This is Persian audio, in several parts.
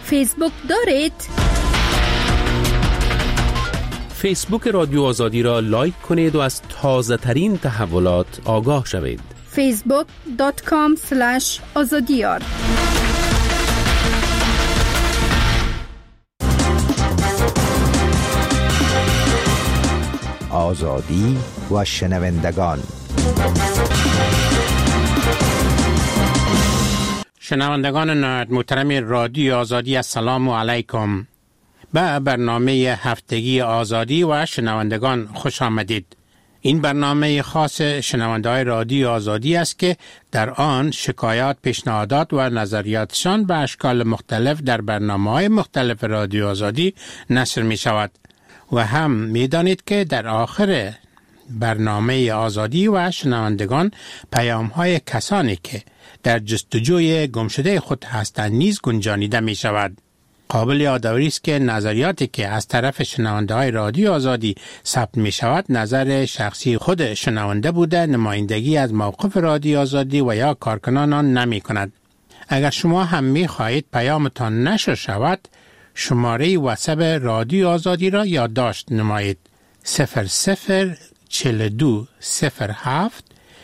فیسبوک دارید؟ فیسبوک رادیو آزادی را لایک کنید و از تازه ترین تحولات آگاه شوید. facebook.com/azadiyar آزادی و شنوندگان. شنوندگان محترم رادیو آزادی، السلام علیکم. به برنامه هفتگی آزادی و شنوندگان خوش آمدید. این برنامه خاص شنونده‌های رادیو آزادی است که در آن شکایات، پیشنهادات و نظریاتشان به اشکال مختلف در برنامه‌های مختلف رادیو آزادی نشر می شود. و هم می دانید که در آخر برنامه آزادی و شنوندگان پیام‌های کسانی که در جستجوی گمشده خود هستند نیز گنجانیده می شود. قابل یادآوری است که نظریاتی که از طرف شنونده‌های رادیو آزادی ثبت می شود نظر شخصی خود شنونده بوده، نمایندگی از موقف رادیو آزادی و یا کارکنان آن نمی کند. اگر شما هم می خواهید پیامتان نشر شود، شماره واتساپ رادیو آزادی را یادداشت نمایید: 004207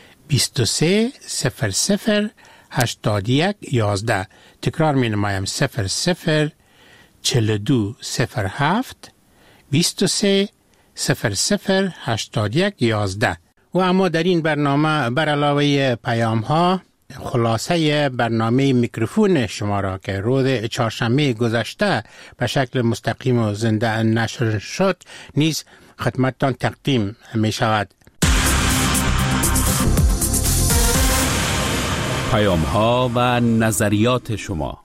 23008111. تکرار می نمایم: 004207 23008111. و اما در این برنامه بر علاوه پیام ها، خلاصه برنامه میکروفون شما را که روز چهارشنبه گذشته به شکل مستقیم و زنده نشر شد نیز خدمتتان تقدیم می شود. پیام ها و نظریات شما.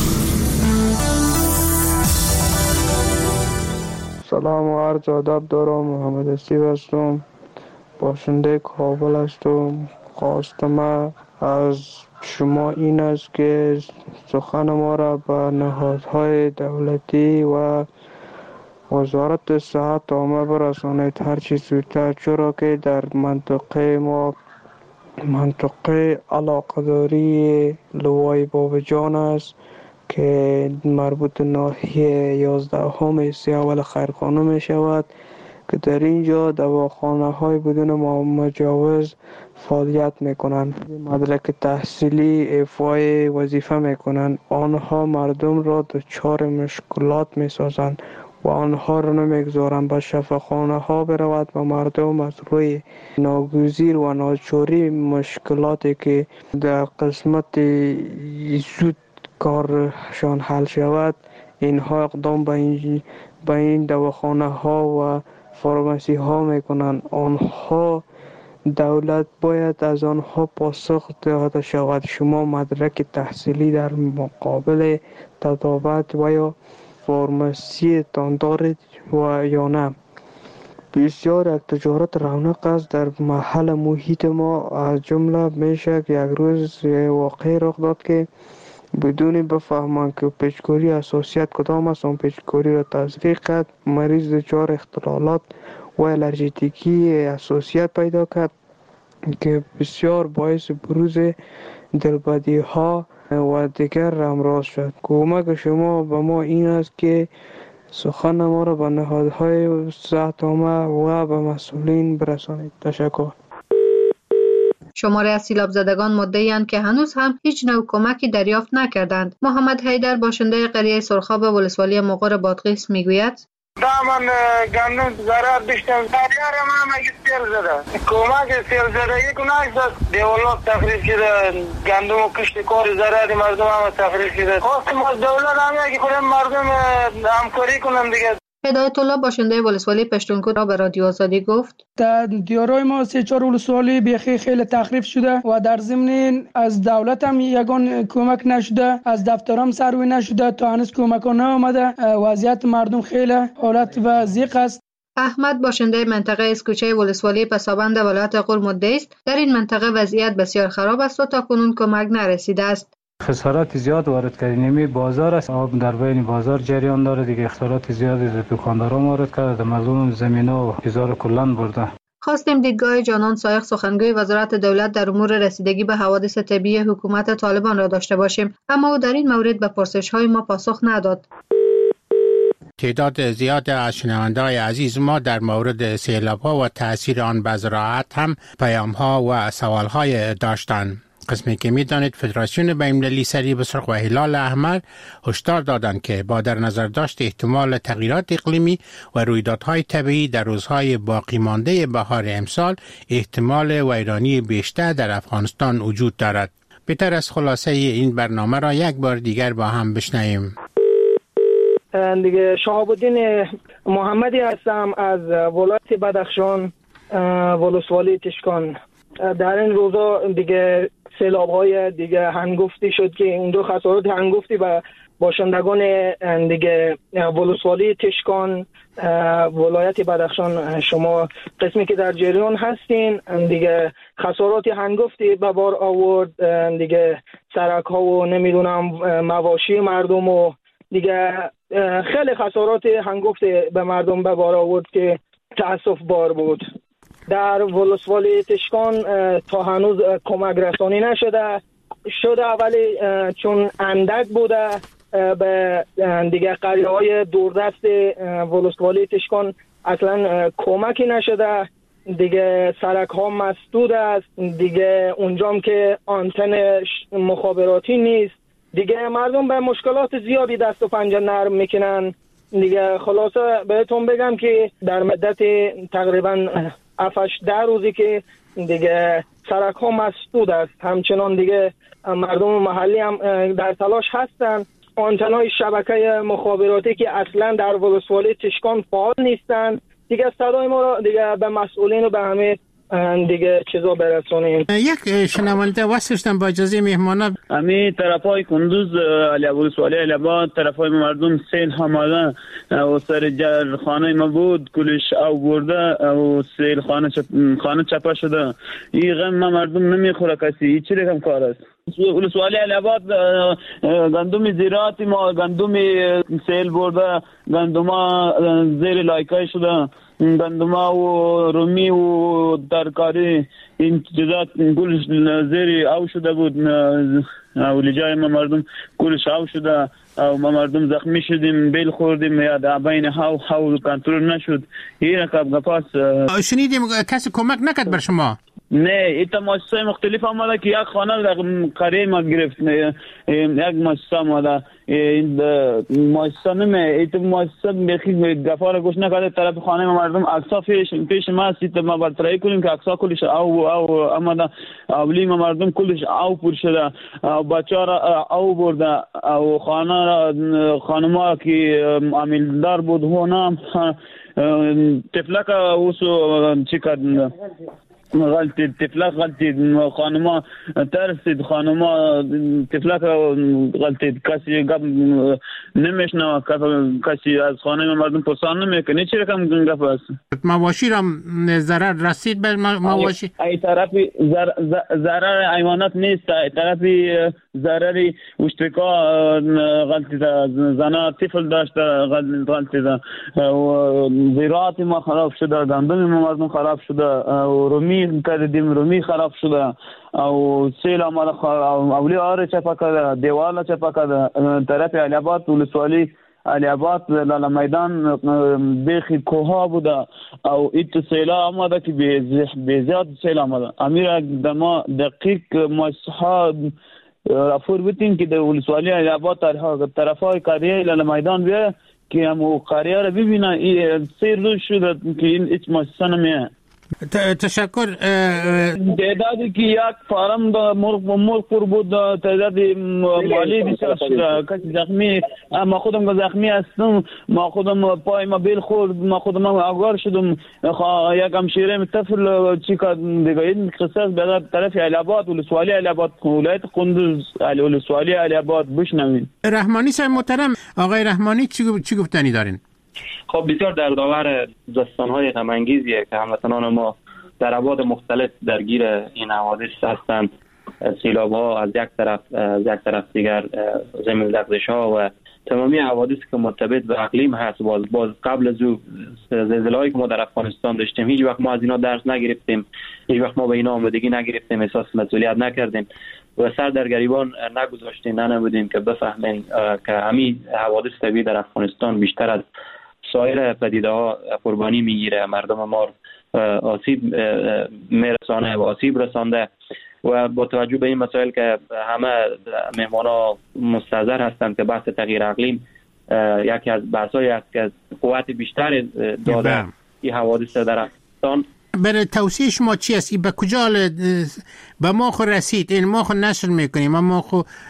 سلام و عرض ادب دارم. محمد اسیب هستم، باشنده کابل هستم. خواستم از شما این است که سخن ما را به نهادهای دولتی و وزارت صحت عامه برسانید هرچی زودتر، چرا که در منطقه ما منطقه علاقه‌داری لوای بابجان است که مربوط ناحیه 11 سیاول خیرخانه می شود که در اینجا دواخانه های بدون مجوز فعالیت می کنند. مدرک تحصیلی ایفای وظیفه می کنند. آنها مردم را دچار مشکلات می سازند و آنها را نمیگذارند به شفاخانه ها برود و مردم از روی ناگزیر و ناچاری مشکلاتی که در قسمت زود کارشان حل شود اینها اقدام به این دواخانه ها و فارماسی ها میکنند. آنها دولت باید از آنها پاسخ داده شود. شما مدرک تحصیلی در مقابل تطابق و یا فارماسی تان دارید و یا نه؟ بسیار یک تجارت رونق است در محل محیط ما. از جمله میشه که یک روز واقعی رخ داد که بدون بفهمند که پیچکاری اساسیت کدام است، اون پیچکاری را تزریق کرد. مریض دچار اختلالات و الرژیتیکی اساسیت پیدا کرد که بسیار باعث بروز دلبدی ها و دیگر امراض شد. کمک شما به ما این است که سخن ما را به نهادهای صحت عامه و به مسئولین برسانید. تشکر. شماره از سیلاب زدگان مدعی‌اند که هنوز هم هیچ نوع کمکی دریافت نکردند. محمد حیدر، باشنده قریه سرخاب ولسوالی مغور بادغیس میگوید: من گندم زراعت داشتم، دیار ما مگه سیل زده کمک سیل زده یک نشد دولت تخریب شده، گندم و کشت کار زراعت مردم هم تخریب شده. خواستم از دولت هم که خودم مردم همکاری کنم دیگه. هدایت الله، باشنده ولسوالی پشتونکو، را به رادیو آزادی گفت: در دیارای ما 3-4 ولسوالی بیخی خیلی تخریب شده و در ضمن از دولت هم یگان کمک نشده، از دفترام سروی نشده، تا هنوز کمک ها نیامده. وضعیت مردم خیلی حالت و ضیق است. احمد، باشنده منطقه اسکوچه ولسوالی پسابند ولایت غور مدعی است در این منطقه وضعیت بسیار خراب است و تا کنون کمک نرسیده است. خسارات زیاد وارد کردیم. نمی بازار است، آب در بین بازار جریان داره دیگه. خسارات زیادی از دکانداران وارد کرده، مردم زمینا و چیزا رو کلان برده. خواستیم دیدگاه جانان سایق سخنگوی وزارت دولت در امور رسیدگی به حوادث طبیعی حکومت طالبان را داشته باشیم، اما او در این مورد به پرسش‌های ما پاسخ نداد. تعداد زیاد از شنونده‌های عزیز ما در مورد سیلاب‌ها و تأثیر آن بر زراعت هم پیام‌ها و سوال‌های داشتند. قسمی که می‌دانید فدراسیون بین‌المللی صلیب سرخ و هلال احمر هشدار دادند که با در نظر داشت احتمال تغییرات اقلیمی و رویدادهای طبیعی در روزهای باقی مانده بهار امسال احتمال ویرانی بیشتر در افغانستان وجود دارد. بهتر از خلاصه این برنامه را یک بار دیگر با هم بشنویم. دیگه شهاب الدین محمدی هستم از ولایت بدخشان، ولسوالی تشکان. در این روزا دیگه سیلاب‌های دیگه هنگفتی شد که این دو خسارات هنگفتی به باشندگان دیگه ولسوالی تشکان ولایت بدخشان شما قسمی که در جریان هستین دیگه خسارات هنگفتی به بار آورد، دیگه سرک ها و نمیدونم مواشی مردم و دیگه خیلی خسارات هنگفتی به مردم به بار آورد که تأسف بار بود. در ولسوالی تشکان تا هنوز کمک رسانی نشده ولی چون اندک بوده به دیگه قریه های دوردست ولسوالی تشکان اصلا کمکی نشده. دیگه سرک ها مسدود است، دیگه اونجام که آنتن مخابراتی نیست، دیگه مردم به مشکلات زیادی دست و پنجه نرم میکنن. دیگه خلاصه بهتون بگم که در مدت تقریبا 7-10 روزی که دیگه سرک ها مسدود است، همچنان دیگه مردم محلی هم در تلاش هستن. آنتنای شبکه مخابراتی که اصلا در ولسوالی تشکان فعال نیستن، دیگه صدای ما را دیگه به مسئولین و به همه دیگه چیزا برسونیم. یک شنونده واسطم با اجازه مهمانا امی طرفای کندوز ولسوالی علبات طرفای مردم سیل هماده و سر خانه ما بود کلش او برده و سیل خانه چپه شده. این غم مردم نمیخوره کسی. این چی رقم کار است؟ ولسوالی علبات گندم زیراتی ما گندم سیل برده، گندم زیر لایکای شده، گندم و رومی و ترکاری این چیزات کلش زیر او شده بود و لجای ما مردم کلش او شده و ما مردم زخمی شدیم، بیل خوردیم یا در بین هاو کنترل نشد. این رقم گپاس. شنیدیم کسی کمک نکرد بر شما؟ نه، ایتا مؤسسه مختلف آمده که یک خانه در قریه ما گرفت، یک مؤسسه آمده. این مؤسسه نمه ایتا مؤسسه بخی گفار گوش نکرده طرف خانه ما مردم اکسا پیش ما است. ما برطرحی کنیم که اکسا کلش او آمده، اولی ما مردم کلش او پر شده، بچه را او برده و خانه ما که عامل دار بود هونم تفلک اوسو چی کرد غلطی تفلک غلطی خانما ترسید، خانما تفلک غلطی کسی گپ نمیشنوه، کسی از خانه مردم پرسان نمیکنه. چی رقم گپ است؟ مواشی را ضرر رسید به مواشی؟ ای طرفی ضرر حیوانات نیست، ای طرفی ضرری اشتکا غلطی ده، زنا طفل داشته غلطی ده و زراعت ما خراب شده، گندم ما مردم خراب شده و رومی کردیم رومی خراب شده او سیل آمده اولی آره چپا کرده، دیوال چپا کرده. طرف علیاباد ولسوالی علیاباد لالا میدان بیخی کوها بوده او ایت سیل آمده که بیزیاد سیل آمده. امیر دما دقیق مصحاب رفور بودیم که در ولسوالی علیاباد طرفای قریه لالا میدان بیه که همو قریه را ببینه. سیر روز شده که این ایچ مؤسسه نمیه. تشکر. تعدادی که یک فارم مرغ پر بود، تعداد مالی بسیار شده، کسی زخمی، ما خودم زخمی هستم، ما خودم پای ما بیل خورد، ما خودم آگار شدم، یک همشیره طفل چی که دیگه این قصص به طرف علیاباد ولسوالی علیاباد ولایت کندوز ولسوالی علیاباد بشنوید. رحمانی صاحب محترم، آقای رحمانی چی گفتنی دارین؟ خب بسیار دردآور داستان‌های غم‌انگیزیه که هموطنان ما در ابعاد مختلف درگیر این حوادث هستند. سیلاب‌ها از یک طرف دیگر زمین لرزش‌ها و تمامی حوادثی که مرتبط به اقلیم هست باز قبل از زلزله‌ای که ما در افغانستان داشتیم هیچ وقت ما از اینا درس نگرفتیم، هیچ وقت ما به اینا آمادگی نگرفتیم، احساس مسئولیت نکردیم و سر در گریبان نگذاشتیم، نبودیم که بفهمیم که همین حوادث طبیعی در افغانستان بیشتر از سایر پدیده‌ها قربانی میگیره، مردم ما آسیب میرسانه و آسیب رسانده و با توجه به این مسائل که همه مهمانا مستحضر هستند که بحث تغییر اقلیم یکی از بحث‌های است که قوت بیشتر داده این حوادث در افغانستان. برای توصیه شما چی است؟ به کجا به ما خود رسید؟ این ما خود نشر میکنیم ما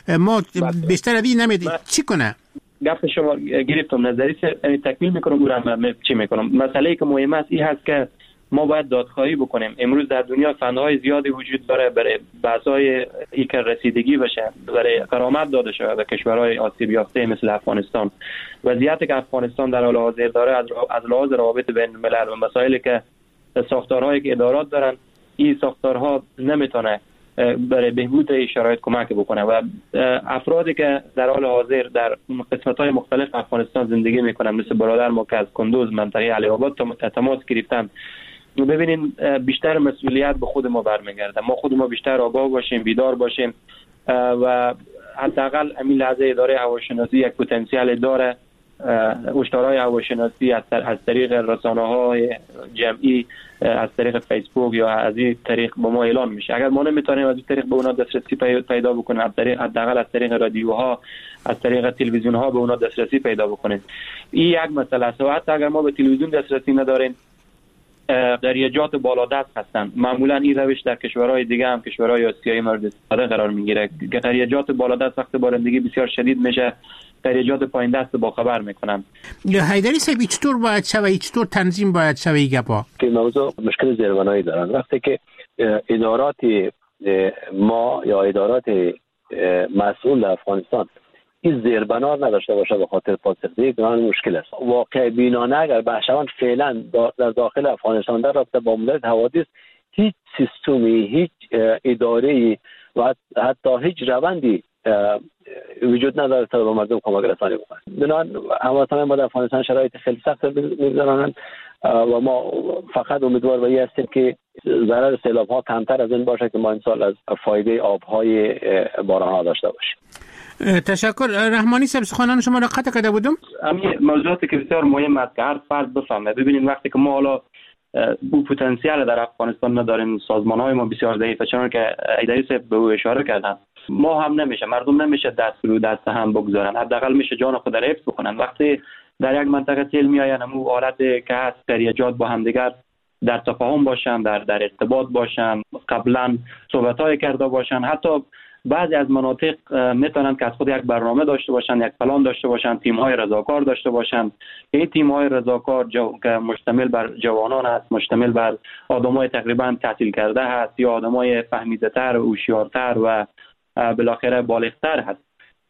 بیشتر از این نمید چی کنه؟ گفت شما گرفتم نظری تکمیل میکنم چی میکنم. مسئله که مهم است این هست که ما باید دادخواهی بکنیم. امروز در دنیا فنهای زیادی وجود داره برای بحث‌های که رسیدگی بشه، برای کرامت داده شده به کشورهای آسیب یافته مثل افغانستان. وضعیتی که افغانستان در حال حاضر داره از لحاظ روابط بین الملل و مسائلی که ساختارهایی که ادارات دارن، این ساختارها نمیتونه برای بهبود شرایط کمک بکنه و افرادی که در حال حاضر در قسمت‌های مختلف افغانستان زندگی میکنن مثل برادر ما که از کندوز منطقه علی آباد تماس گرفتن، ببینین بیشتر مسئولیت به خود ما برمیگرده. ما خود ما بیشتر آگاه باشیم، بیدار باشیم و حداقل همین لحظه اداره هواشناسی یک پتانسیل داره. هشدارهای هواشناسی از طریق رسانه‌های جمعی، از طریق فیسبوک یا از این طریق با ما اعلان میشه. اگر ما نمیتونیم از این طریق به اونا دسترسی پیدا بکنیم، حداقل از طریق رادیوها، از طریق تلویزیون‌ها به اونا دسترسی پیدا بکنیم. این یک مسئله است. و حتی اگر ما به تلویزیون دسترسی نداریم، دریاجات بالادست هستند. معمولا این روش در کشورهای دیگه هم کشورهای آسیایی مورد استفاده قرار میگیره. دریاجات بالادست وقت بارندگی بسیار شدید میشه، دریاجات پایین دست با خبر میکنن. حیدری صاحب چطور باید شوه، چطور تنظیم باید شوه گپا؟ که موضوع مشکل زیربنایی دارن. وقتی که ادارات ما یا ادارات مسئول در افغانستان این زیربنا نداشته باشه به خاطر پاسخگویی گران مشکل است. واقع بینانه اگر بحثوان فعلا در داخل افغانستان در رابطه با مدیریت حوادث هیچ سیستمی، هیچ اداره‌ای و حتی هیچ روندی وجود نداره تا به مردم کمک رسانی بکنه. بنابراین هموطنان ما در افغانستان شرایط خیلی سخت می‌گذرانند و ما فقط امیدوار به این هستیم که ضرر سیلاب‌ها کمتر از این باشه که ما امسال از فایده آب‌های باران‌ها داشته باشیم. تشکر. رحمانی صاحب سخنان شما را قطع کرده بودم. همین موضوعاتی که بسیار مهم است که هر فرد بفهمه. ببینید وقتی که ما حالا او پتانسیل در افغانستان نداریم، سازمان‌های ما بسیار ضعیفه، چون که حیدری صاحب به او اشاره کردن، ما هم نمیشه، مردم نمیشه دست رو دست هم بگذارن، حداقل میشه جان خود را حفظ بکنن. وقتی در یک منطقه سیل میآین، همون حالت که هست دریاجات با هم دیگر در تفاهم باشن، در ارتباط باشن، قبلا صحبت‌های کرده باشن، حتی بعضی از مناطق میتونن که از خود یک برنامه داشته باشن، یک پلان داشته باشن، تیم‌های رضاکار داشته باشن. این تیم‌های رضاکار که مشتمل بر جوانان است، مشتمل بر آدمای تقریبا تحصیل کرده هست یا آدمای فهمیده‌تر و هوشیارتر و بالاخره بالغ‌تر هست،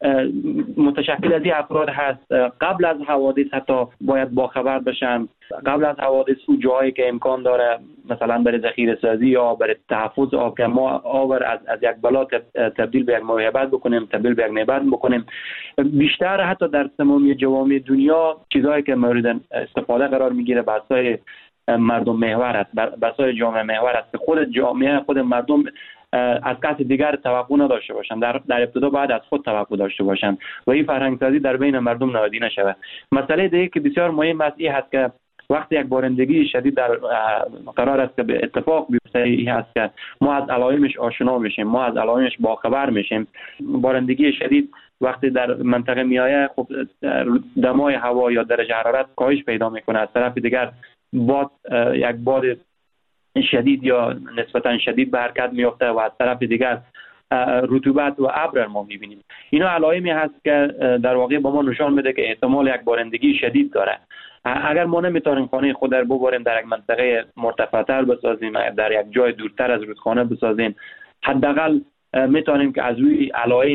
متشکل از این افراد هست. قبل از حوادث حتی باید باخبر بشن، قبل از حوادث او جایی که امکان داره مثلا برای ذخیره سازی یا برای تحفظ آب که ما آب از یک بلا تبدیل به یک موهبت بکنیم، تبدیل به یک نعمت بکنیم. بیشتر حتی در تمامی جوامع دنیا چیزایی که مورد استفاده قرار میگیره بحث‌های مردم محور است، بحث‌های جامعه محور است که خود جامعه، خود مردم از کسی دیگر توقع نداشته باشن، در ابتدا باید از خود توقع داشته باشن و این فرهنگ سازی در بین مردم نهادی نشود. مسئله دیگه که بسیار مهم است این هست که وقتی یک بارندگی شدید در قرار است که به اتفاق بیفته، این هست که ما از علائمش آشنا میشیم، ما از علائمش باخبر میشیم. بارندگی شدید وقتی در منطقه میآید، خب دمای هوا یا درجه حرارت کاهش پیدا میکنه، از طرف دیگر یک باد شدید یا نسبتا شدید به حرکت میفته و از طرف دیگر رطوبت و ابر ما میبینیم. اینا علائمی هست که در واقع با ما نشان میده که احتمال یک بارندگی شدید داره. اگر ما نمیتونیم خانه خود را ببریم در یک منطقه مرتفع‌تر بسازیم، در یک جای دورتر از رودخانه بسازیم، حداقل میتونیم که از روی علائم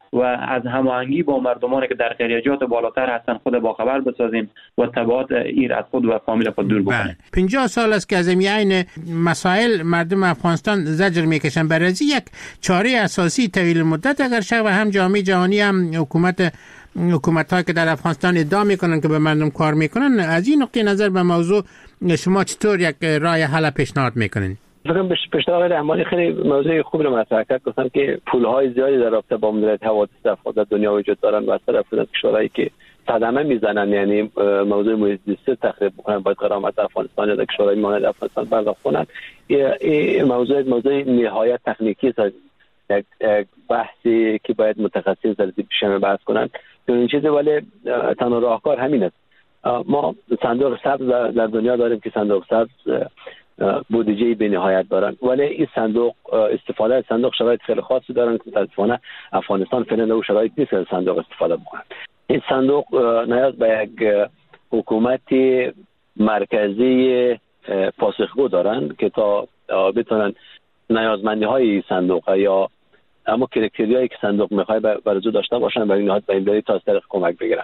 و از هماهنگی با مردمانی که در خیریجات بالاتر هستن خود با خبر بسازیم و تبعات ایر از خود و فامیل خود دور بکنیم. 50 سال است که از این مسائل مردم افغانستان زجر میکشن. برای یک چاره اساسی طویل مدت اگر شه و هم جامعه جهانی هم حکومت‌ها که در افغانستان ادعا میکنن که به مردم کار میکنن، از این نقطه نظر به موضوع شما چطور یک راه حل پیشنهاد میکنین؟ فکر پیشنهاد رحمانی خیلی موضوع خوبی رو مطرح کرد. گفتن که پول‌های زیادی در رابطه با مدیریت حوادث در دنیا وجود دارن و از طرف کشورهایی که صدمه میزنن، یعنی موضوع محیط زیستی تخریب میکنن، باید غرامت افغانستان یا کشورهای مانند افغانستان پرداخت کنن. این موضوع نهایت تکنیکی است، یک بحثی که باید متخصص در پیشنهاد بحث کنن. این چیزی ولی تنها راهکار همین است. ما صندوق سبز در دنیا داریم که صندوق سبز بودجه به نهایت دارن، ولی این صندوق استفاده از صندوق شرایط خیلی خاصی دارن که متاسفانه افغانستان فعلا او شرایط نیست از صندوق استفاده بکنن. این صندوق نیاز به یک حکومت مرکزی پاسخگو دارن که تا بتونن نیازمندی های صندوق یا اما کرکتریایی که صندوق میخواد برزو داشته باشن برای نهاد به این دلیل تا از طریق کمک بگیرن.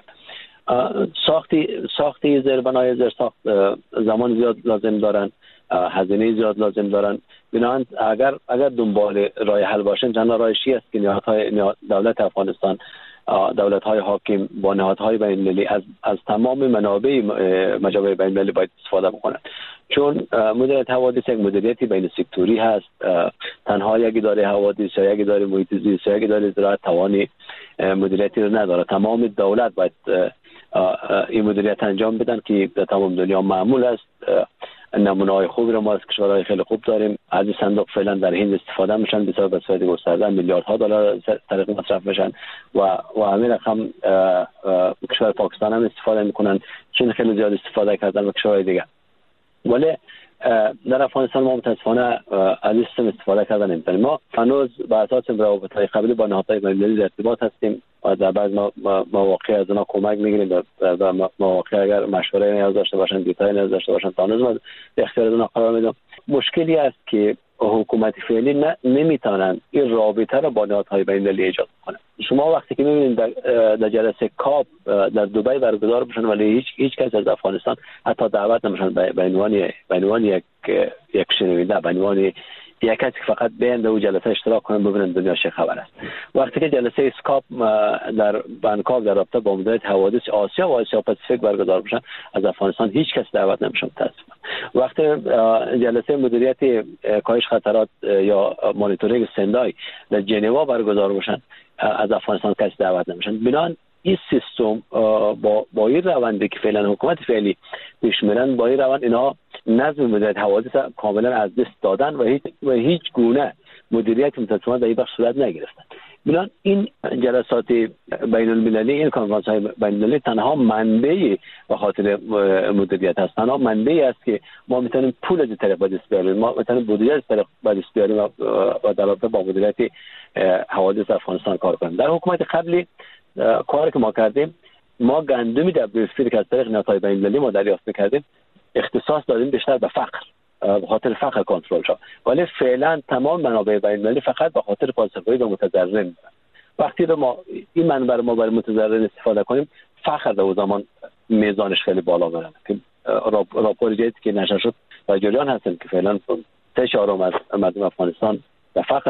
ساختی زیربنای زیرساخت زمان زیاد لازم دارن، هزینه زیاد لازم دارن. بنابراین اگر دنبال راه حل باشیم، تنها راهشی است که دولت افغانستان، دولت‌های حاکم با نهادهای بین‌المللی از تمام منابع مجامع بین‌المللی باید استفاده بکنند، چون مدیریت حوادث یک مدیریتی بین سکتوری هست. تنها یک اداره حوادث یا یک اداره محیط زیست یا یک اداره زراعت توانی مدیریتی رو نداره. تمام دولت باید این مدیریت انجام بدن که در تمام دنیا معمول است. نمونه‌های خوبی رو ما از کشورهای خیلی خوب داریم. از این صندوق فعلا در هند استفاده میشن، بسیار به صورت گسترده میلیاردها دلار طریق مصرف میشن و همین رقم کشور پاکستان هم استفاده میکنن، چین خیلی زیاد استفاده کردن و کشورهای دیگه. ولی در افغانستان ما متاسفانه از این سیستم استفاده کردن نمی‌تونیم. ما هنوز به اساس روابط‌های قبلی با نهادهای بین‌المللی در ارتباط هستیم و در بعض مواقع از اونا کمک میگیریم و مواقع اگر مشوره نیاز داشته باشن، دیتای نیاز داشته باشن، تا هنوز ما به اختیار اونا قرار میدیم. مشکلی است که حکومت فعلی نمیتونن این رابطه رو با نهادهای بین‌المللی ایجاد کنن. شما وقتی که میبینید در جلسه کاپ در دبی برگزار بشن ولی هیچ کس از افغانستان حتی دعوت نمیشن به عنوان یک شنونده، به عنوان یک کسی که فقط بیان در جلسه اشتراک کنن ببینن دنیا چه خبر است. وقتی که جلسه اسکاپ در بانکوک در رابطه با مدیریت حوادث آسیا و آسیا پاسیفیک برگزار بشن، از افغانستان هیچ کس دعوت نمیشه متاسفانه. وقتی جلسه مدیریت کاهش خطرات یا مانیتورینگ سندای در ژنوا برگزار بشن، از افغانستان کس دعوت نمیشن. بنابراین این سیستم با این روندی که فعلا حکومت فعلی پیش میرن، با این روند اینا نظم مدیریت حوادث کاملا از دست دادن و هیچ گونه مدیریت متاسفانه در این بخش صورت نگرفتن. بنابراین این جلسات بین المللی، این کنفرانس های بین المللی تنها منبعی به خاطر مدیریت هست، تنها منبعی است که ما میتونیم پول از طریق به دست بیاریم، ما میتونیم بودجه از طریق به دست بیاریم و در رابطه با مدیریت حوادث افغانستان کار کنیم. در حکومت قبلی کاری که ما کردیم، ما گندمی WFP که از طریق نهادهای بین المللی ما دریافت می‌کردیم اختصاص دادیم بیشتر به فقر، به خاطر فقر کنترل شد. ولی فعلا تمام منابع بین المللی فقط به خاطر پاسخگویی به متضررین. وقتی ما این منبع ما برای متضررین استفاده کنیم، فقر در زمان میزانش خیلی بالا میره. که راپور جدیدی که نشر شد و جریان هستن که فعلا 3/4 از مردم افغانستان و فقر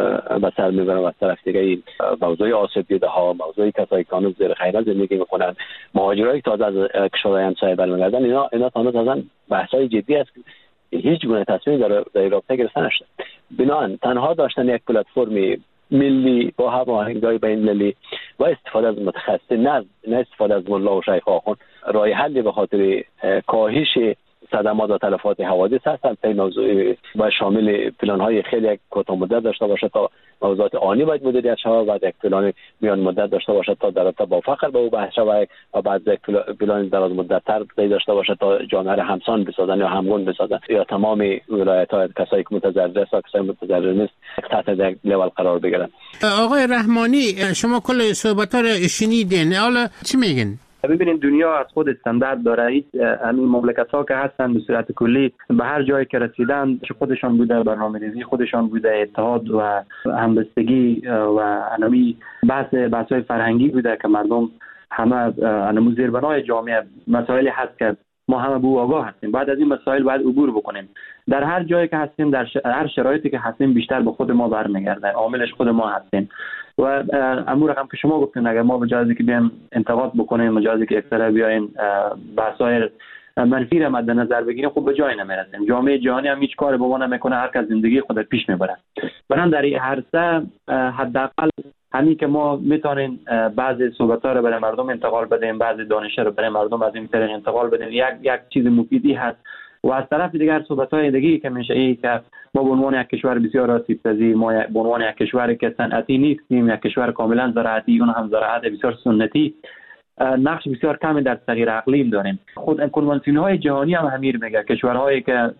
به سر میبرن و از طرف دیگه این موضوع آسیب دیده ها، موضوع کسایی که هنوز زیر خیرات زندگی میکنن، مهاجرایی که تازه از کشورهای همسایه برمیگردن، اینا تازه بحث‌های جدی است که هیچ گونه تصمیم در رابطه گرفته نشده. بنابراین تنها داشتن یک پلتفرم ملی با هماهنگی بین‌المللی و استفاده از متخصصین، نه استفاده از ملا و شیخ آخوند، راه حلی به خاطر کاهش صدمات و تلفات حوادث هستند. این موضوع باید شامل پلان‌های خیلی کوتاه مدت داشته باشه تا موضوعات آنی باید مدیریت شود، بعد یک پلان میان مدت داشته باشه تا در رابطه با فقر به او بحث شود و بعد یک پلان دراز مدت تر داشته باشه تا جامعه را همسان بسازن یا همگون بسازن یا تمام ولایت‌ها کسایی که متضرر است و کسایی متضرر نیست تحت یک لول قرار بگیرن. آقای رحمانی، شما کل صحبت‌ها رو شنیدین، حالا چی میگین؟ ببینید دنیا از خود استاندارد داره. همین مملکت‌ها که هستن به صورت کلی به هر جایی که رسیدن، چه خودشان بوده برنامه‌ریزی خودشان بوده، اتحاد و همبستگی و انمی بحث‌های فرهنگی بوده که مردم همه انمو زیربنای جامعه مسائلی هست که ما همه به او آگاه هستیم. بعد از این مسائل باید عبور بکنیم. در هر جایی که هستیم، در هر شرایطی که هستیم، بیشتر به خود ما برمیگرده، عاملش خود ما هستیم. و امور هم که شما گفتین اگر ما بجازی که بیایم انتقاد بکنیم، بجازی که اکثر بیاین بحث‌های منفی را مد نظر بگیریم، خب به جای نمیرسیم. جامعه جهانی هم هیچ کاری به ما نمیکنه، هر کس زندگی خود پیش میبره. برای در این عرصه حداقل همین که ما میتونیم بعضی صحبت‌ها رو برای مردم انتقال بدیم، بعضی دانش رو برای مردم از این طریق انتقال بدیم، یک چیز مفیدی هست. و از طرف دیگر صحبت‌های دیگه که میشه ای که ما به عنوان یک کشور بسیار آسیب‌پذیر، ما به عنوان یک کشوری که صنعتی نیستیم، یک کشور کاملا زراعتی، اون هم زراعت بسیار سنتی، نقش بسیار کمی در تغییر اقلیم داریم. خود کنوانسیون‌های جهانی هم همین میگه کشورهایی که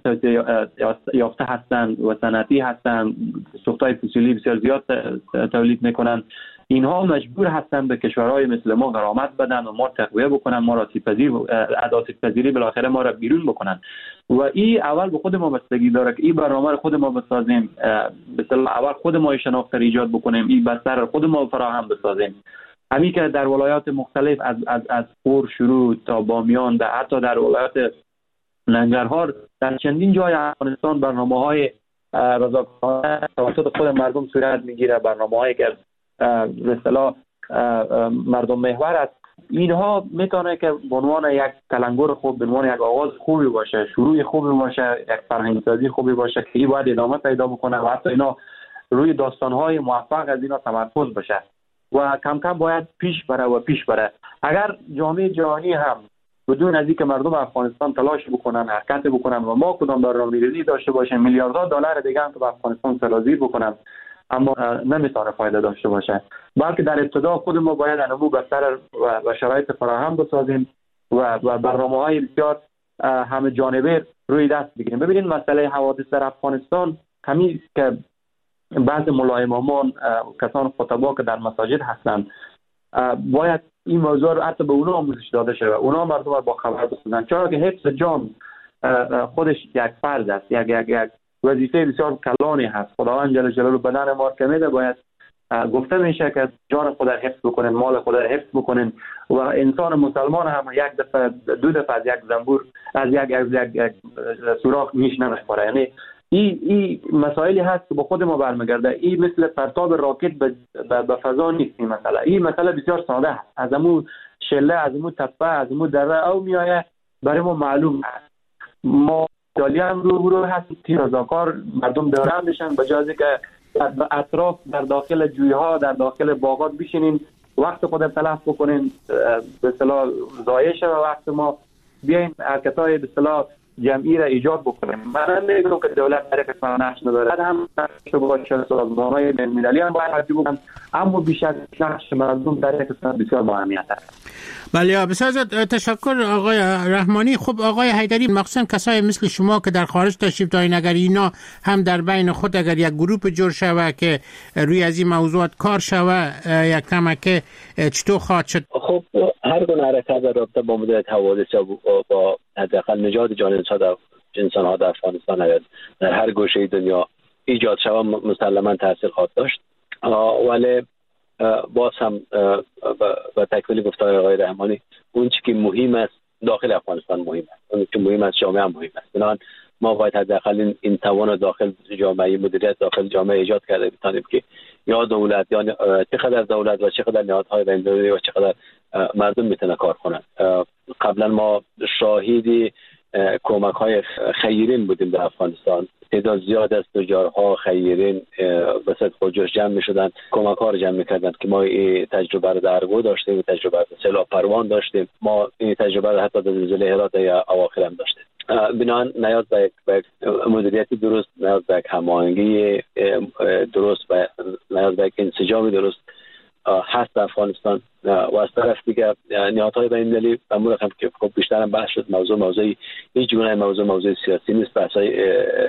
یافته هستند و صنعتی هستند، سوخت‌های فسیلی بسیار زیاد تولید میکنن، اینها مجبور هستند به کشورهای مثل ما غرامت بدن و ما تقویه بکنن، ما را آسیب‌پذیری بالاخره ما را بیرون بکنن. و این اول به خود ما بستگی داره که این برنامه خود ما بسازیم، اول خود ما شناخت ایجاد بکنیم، این بستر خود ما فراهم بسازیم. همین که در ولایات مختلف از پور شروع تا بامیان، در حتی در ولایات ننگرهار، در چندین جای افغانستان برنامه‌های رضاکارانه توسط خود مردم صورت میگیره، برنامه‌هایی که به اصطلاح مردم محور است. اینها میتونه که به عنوان یک تلنگر خوب، به عنوان یک آغاز خوبی باشه، شروع خوبی باشه، یک فرهنگ‌سازی خوبی باشه که این باید ادامه پیدا بکنه و حتی اینا روی داستان‌های موفق از اینا تمرکز بشه و کم کم باید پیش بره. اگر جامعه جهانی هم بدون از اینکه مردم افغانستان تلاش بکنن، حرکت بکنن و ما کدام برنامه‌ریزی داشته باشیم، میلیاردها دلار دیگه هم که به افغانستان سرازیر بکنن، اما نمیتونه فایده داشته باشه. بلکه در ابتدا خود ما باید انمو بستر و شرایط فراهم بسازیم و برنامه‌های بسیار همه جانبه روی دست بگیریم. ببینید مسئله حوادث در افغانستان همین که بعض ملای امامان، کسان خطبا که در مساجد هستند، باید این موضوع رو حتی به اونا آموزش داده شده، اونا مردم رو با خبر بسازن، چرا که حفظ جان خودش یک فرض است، یک وظیفه بسیار کلانی هست. خداوند جل جلاله بدن ما که میده، باید گفته میشه که جان خود را حفظ بکنین، مال خود را حفظ بکنین. و انسان مسلمان هم یک دفعه دو دفعه از یک زنبور از یک سوراخ نیش نمیخوره. یعنی این مسائلی هست که با خود ما برمیگرده. این مثل پرتاب راکت به فضا نیست. این مسئله بسیار ساده هست. از امو شله، از امو تپه، از امو دره او میایه، برای ما معلوم هست. ما دالی هم رو هست، تیر رضاکار مردم دارن بشن، بجازی که اطراف در داخل جویها، در داخل باغات بشینین، وقت خود تلف بکنین، به اصطلاح ضایع شه و وقت ما بیاین حرکت‌های به اصطلاح جمعی را ایجاد بکنیم. من نمیگم که دولت در قسم نقش نداره، هم نقش باشه، سازمان‌های بین‌المللی هم باید حرکت بکنن، اما بیشتر نقش مردم در قسم بسیار با اهمیت است. بله، بسیار تشکر آقای رحمانی. خب آقای حیدری، مخصوصا کسای مثل شما که در خارج تشریف دارین، اگر اینا هم در بین خود اگر یک گروپ جور شوه که روی از این موضوعات کار شوه، یک کمک چطور خواهد شد؟ خب هر گونه حرکت در رابطه با مدیریت حوادث با حداقل نجات جان انسان‌ها در افغانستان در هر گوشه دنیا ایجاد شوه مسلماً تاثیر خواهد داشت. ولی باز هم با تکمیل گفتار آقای رحمانی، اون چیزی که مهم است داخل افغانستان مهم است، اون که مهم است جامعه هم مهم است. بنابراین ما باید حداقل این توان داخل جامعه، مدیریت داخل جامعه ایجاد کرده بتانیم که یا دولت، یا چقدر دولت و چقدر نهادهای بین‌المللی و چقدر مردم میتونه کار کنند. قبلا ما شاهد کمک‌های خیرین بودیم در افغانستان. تعداد زیاد از تجارها، خیرین وسط خودجوش جمع می‌شدند، کمک‌ها رو جمع می‌کردند که ما این تجربه رو در ارگو داشتیم، تجربه رو سیلاب پروان داشتیم، ما این تجربه رو حتی در زلزله هرات یا اواخر هم داشتیم. بنابراین نیاز به مدیریت درست، نیاز به هماهنگی درست و نیاز به انسجام درست هست در افغانستان. و از طرف دیگه نهادهای بین‌المللی امور هم که خب بیشتر هم بحث شد، موضوع هیچ گونه موضوع سیاسی نیست، بحث‌های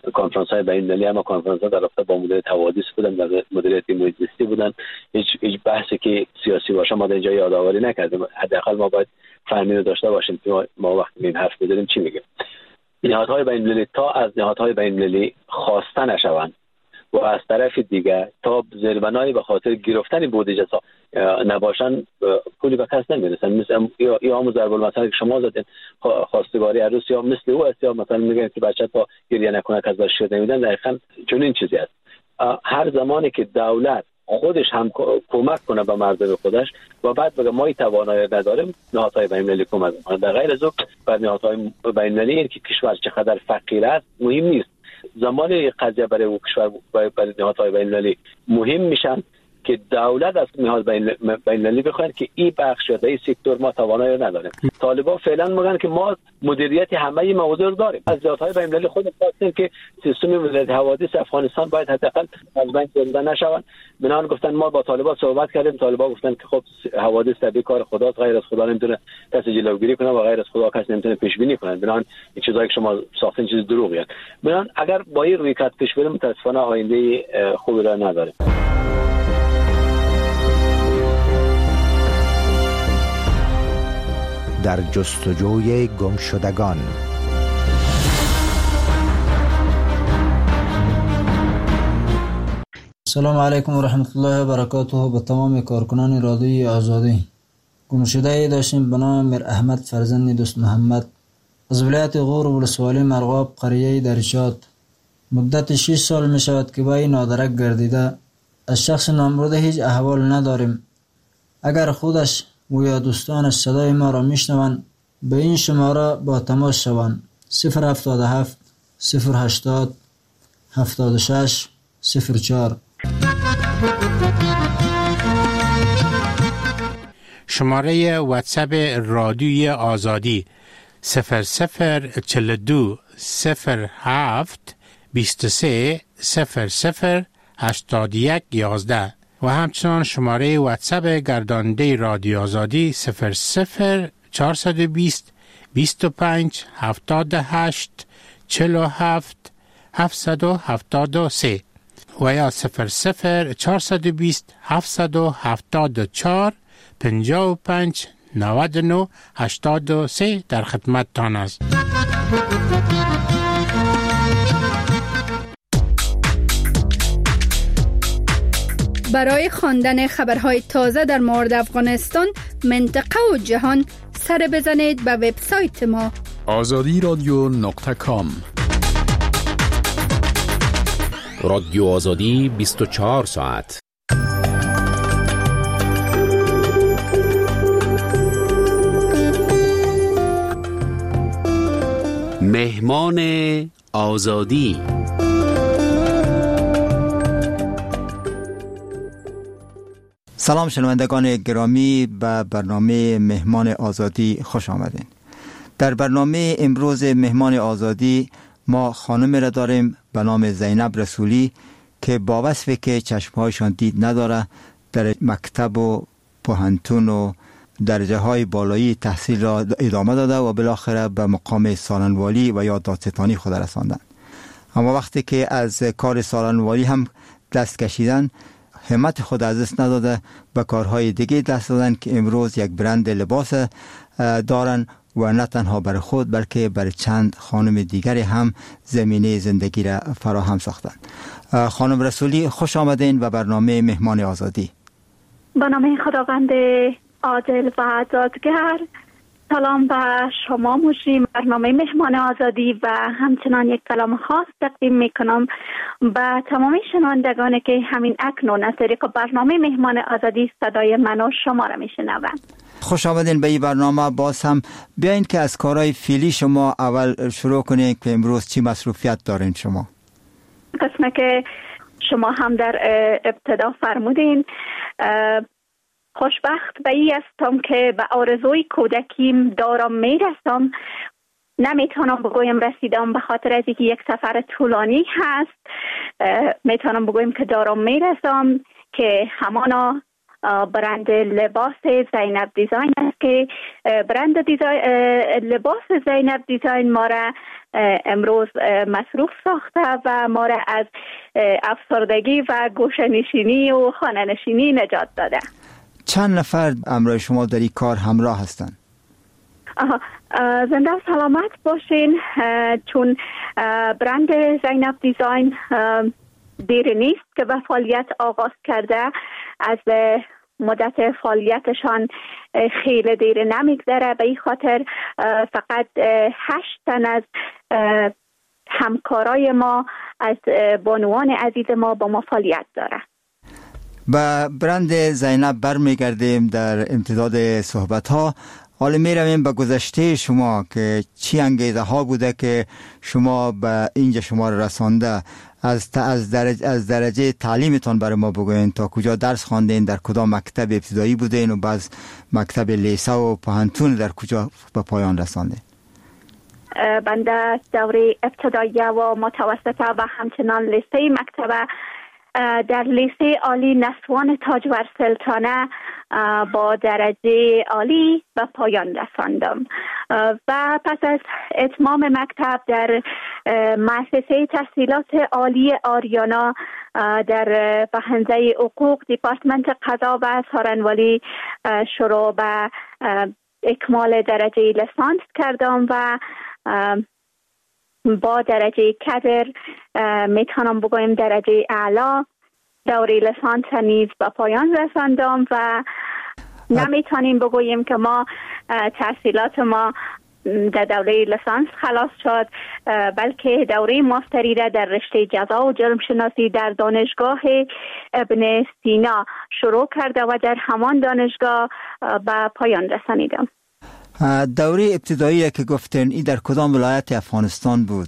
کنفرانس های بین المللی، اما کنفرانس ها در رابطه با مدیریت حوادث بودن، در مدیریت محیط زیستی بودن. هیچ بحثی که سیاسی باشه ما در اینجا یادآوری نکردیم. حداقل ما باید فهمی رو داشته باشیم که ما وقتی این حرف بزنیم چی میگیم. نهادهای بین المللی تا از نهادهای بین المللی خواسته نشوند و از طرف دیگه تا زیربنایی به خاطر گرفتن بودجه نباشن، پولی به کس نمیرسن. مثل یا همون ضرب المثل که شما زدین، خواستگاری عروس یا مثل او است، یا مثلا میگن که بچه تا گریه نکنه که ازش شده نمیدن. دقیقاً چنین چیزی است. هر زمانی که دولت خودش هم کمک کنه به مردم خودش و بعد بگه ما این توانایی نداریم، نهادهای بین المللی کمک میکنه. در غیر از اون بر نهادهای بین المللی که کشور چقدر فقیر است مهم نیست. زمانی قضیه برای او کشور برای نهادهای بین المللی مهم میشن که دولت از نهاد بین المللی بخواد که این بخش یا این سکتور ما توانایی نداریم. طالبان فعلا میگن که ما مدیریت همه موضوع رو داریم. از نهادهای بین المللی خود خواستن که سیستم مدیریت حوادث افغانستان باید حداقل از بین بریده نشوند. بنان گفتن ما با طالبان صحبت کردیم، طالبان گفتن که خب حوادث طبیعی کار خداست، غیر از خدا نمیتونه کسی جلوگیری کنه و غیر از خدا کسی نمیتونه پیش بینی کنه. بنان این چیزایی که شما ساختین چیز دروغیه. بنان اگر با این رویکرد پیش بریم متاسفانه آینده خوبی را نداریم. در جستجوی گمشدگان. سلام علیکم و رحمت الله و برکاته. به تمام کارکنان رادیوی آزادی. گمشده داشتیم به نام میر احمد فرزند دوست محمد از ولایت غور ولسوالی مرغاب قریه درشاد. مدت 6 سال می شود که با این نادرک گردیده. از شخص نامبرده هیچ احوال نداریم. اگر خودش و یا دوستانش صدای ما را میشنوند به این شماره با تماس شوند: 077 080 76 04. شماره واتساپ رادیوی آزادی 0042 07 23 00 81 11 و همچنان شماره واتساپ گرداننده رادیو آزادی 00 420 25 78 47 773 و یا 00 420 774 55 99 83 در خدمت تان است. برای خواندن خبرهای تازه در مورد افغانستان، منطقه و جهان، سر بزنید به وبسایت ما azadi.com. رادیو آزادی 24 ساعت. مهمان آزادی. سلام شنوندگان گرامی، به برنامه مهمان آزادی خوش آمدین. در برنامه امروز مهمان آزادی ما خانم را داریم به نام زینب رسولی که با وصفی که چشمهایشان دید نداره در مکتب و پوهنتون و درجه های بالایی تحصیل را ادامه داده و بالاخره به مقام سالنوالی و یا دادستانی خود رساندند. اما وقتی که از کار سالنوالی هم دست کشیدن، همت خود از دست نداده، به کارهای دیگه دست دادن که امروز یک برند لباس دارن و نه تنها برای خود بلکه برای چند خانم دیگری هم زمینه زندگی را فراهم ساختن. خانم رسولی خوش آمدین به برنامه مهمان آزادی. به نام خداوند عادل و دادگر، سلام به شما مجری برنامه مهمان آزادی و همچنان یک سلام خاص تقدیم میکنم به تمامی شنوندگانی که همین اکنون از طریق برنامه مهمان آزادی صدای من و شما را میشنوند. خوش آمدین به این برنامه. باز هم بیاین که از کارهای فعلی شما اول شروع کنین که امروز چی مصروفیت دارین شما؟ قسمه که شما هم در ابتدا فرمودین، خوشبخت به این هستم که به آرزوی کودکیم دارم میرسم. نمیتونم بگویم رسیدم به خاطر از اینکه یک سفر طولانی هست. میتونم بگویم که دارم میرسم که همانا برند لباس زینب دیزاین است که برند لباس زینب دیزاین ما را امروز مصروف ساخته و ما را از افسردگی و گوشه‌نشینی و خانه‌نشینی نجات داده. چند نفر همراه شما در این کار همراه هستند؟ زنده و سلامت باشین. چون برند زینب دیزاین دیر نیست که به فعالیت آغاز کرده، از مدت فعالیتشان خیلی دیر نمیگذره، به این خاطر فقط 8 تن از همکارای ما از بانوان عزیز ما با ما فعالیت داره. با برند زینب برمیگردیم در امتداد صحبت ها. حالا می رویم به گذشته شما که چی انگیزه ها بوده که شما به اینجا شما رو رسانده. از درجه تعلیمتان برای ما بگوین، تا کجا درس خواندین، در کدام مکتب ابتدایی بودین و بعد مکتب لیسه و پانتون در کجا به پایان رساندین؟ بنده دوره ابتدایی و متوسطه و همچنان لیسه مکتبه در لیسه عالی نسوان تاجور سلطانه با درجه عالی به پایان رساندم و پس از اتمام مکتب در مؤسسه تحصیلات عالی آریانا در بحنزه حقوق دیپارتمنت قضا و سارنوالی شروع به اکمال درجه لیسانس کردم و با درجه کدر میتونم بگویم درجه اعلا دوره لیسانس نیز به پایان رساندم و نمیتونیم بگوییم که ما تحصیلات ما در دوره لیسانس خلاص شد، بلکه دوره ماستری را در رشته جزا و جرم شناسی در دانشگاه ابن سینا شروع کرده و در همان دانشگاه به پایان رسانیدم. دوره ابتدایی که گفتین این در کدام ولایت افغانستان بود؟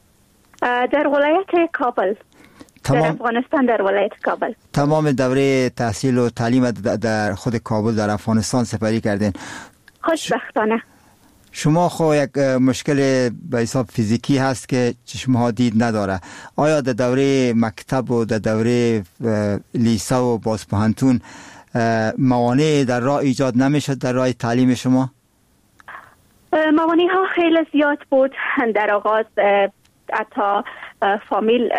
در ولایت کابل. در افغانستان در ولایت کابل. تمام دوره تحصیل و تعلیم در خود کابل در افغانستان سپری کردین. خوشبختانه. شما خو یک مشکل به حساب فیزیکی هست که چشمها دید نداره. آیا در دوره مکتب و در دوره لیسه و بازپهنتون موانع در راه ایجاد نمیشد در راه تعلیم شما؟ موانع ها خیلی زیاد بود. در آغاز حتی فامیل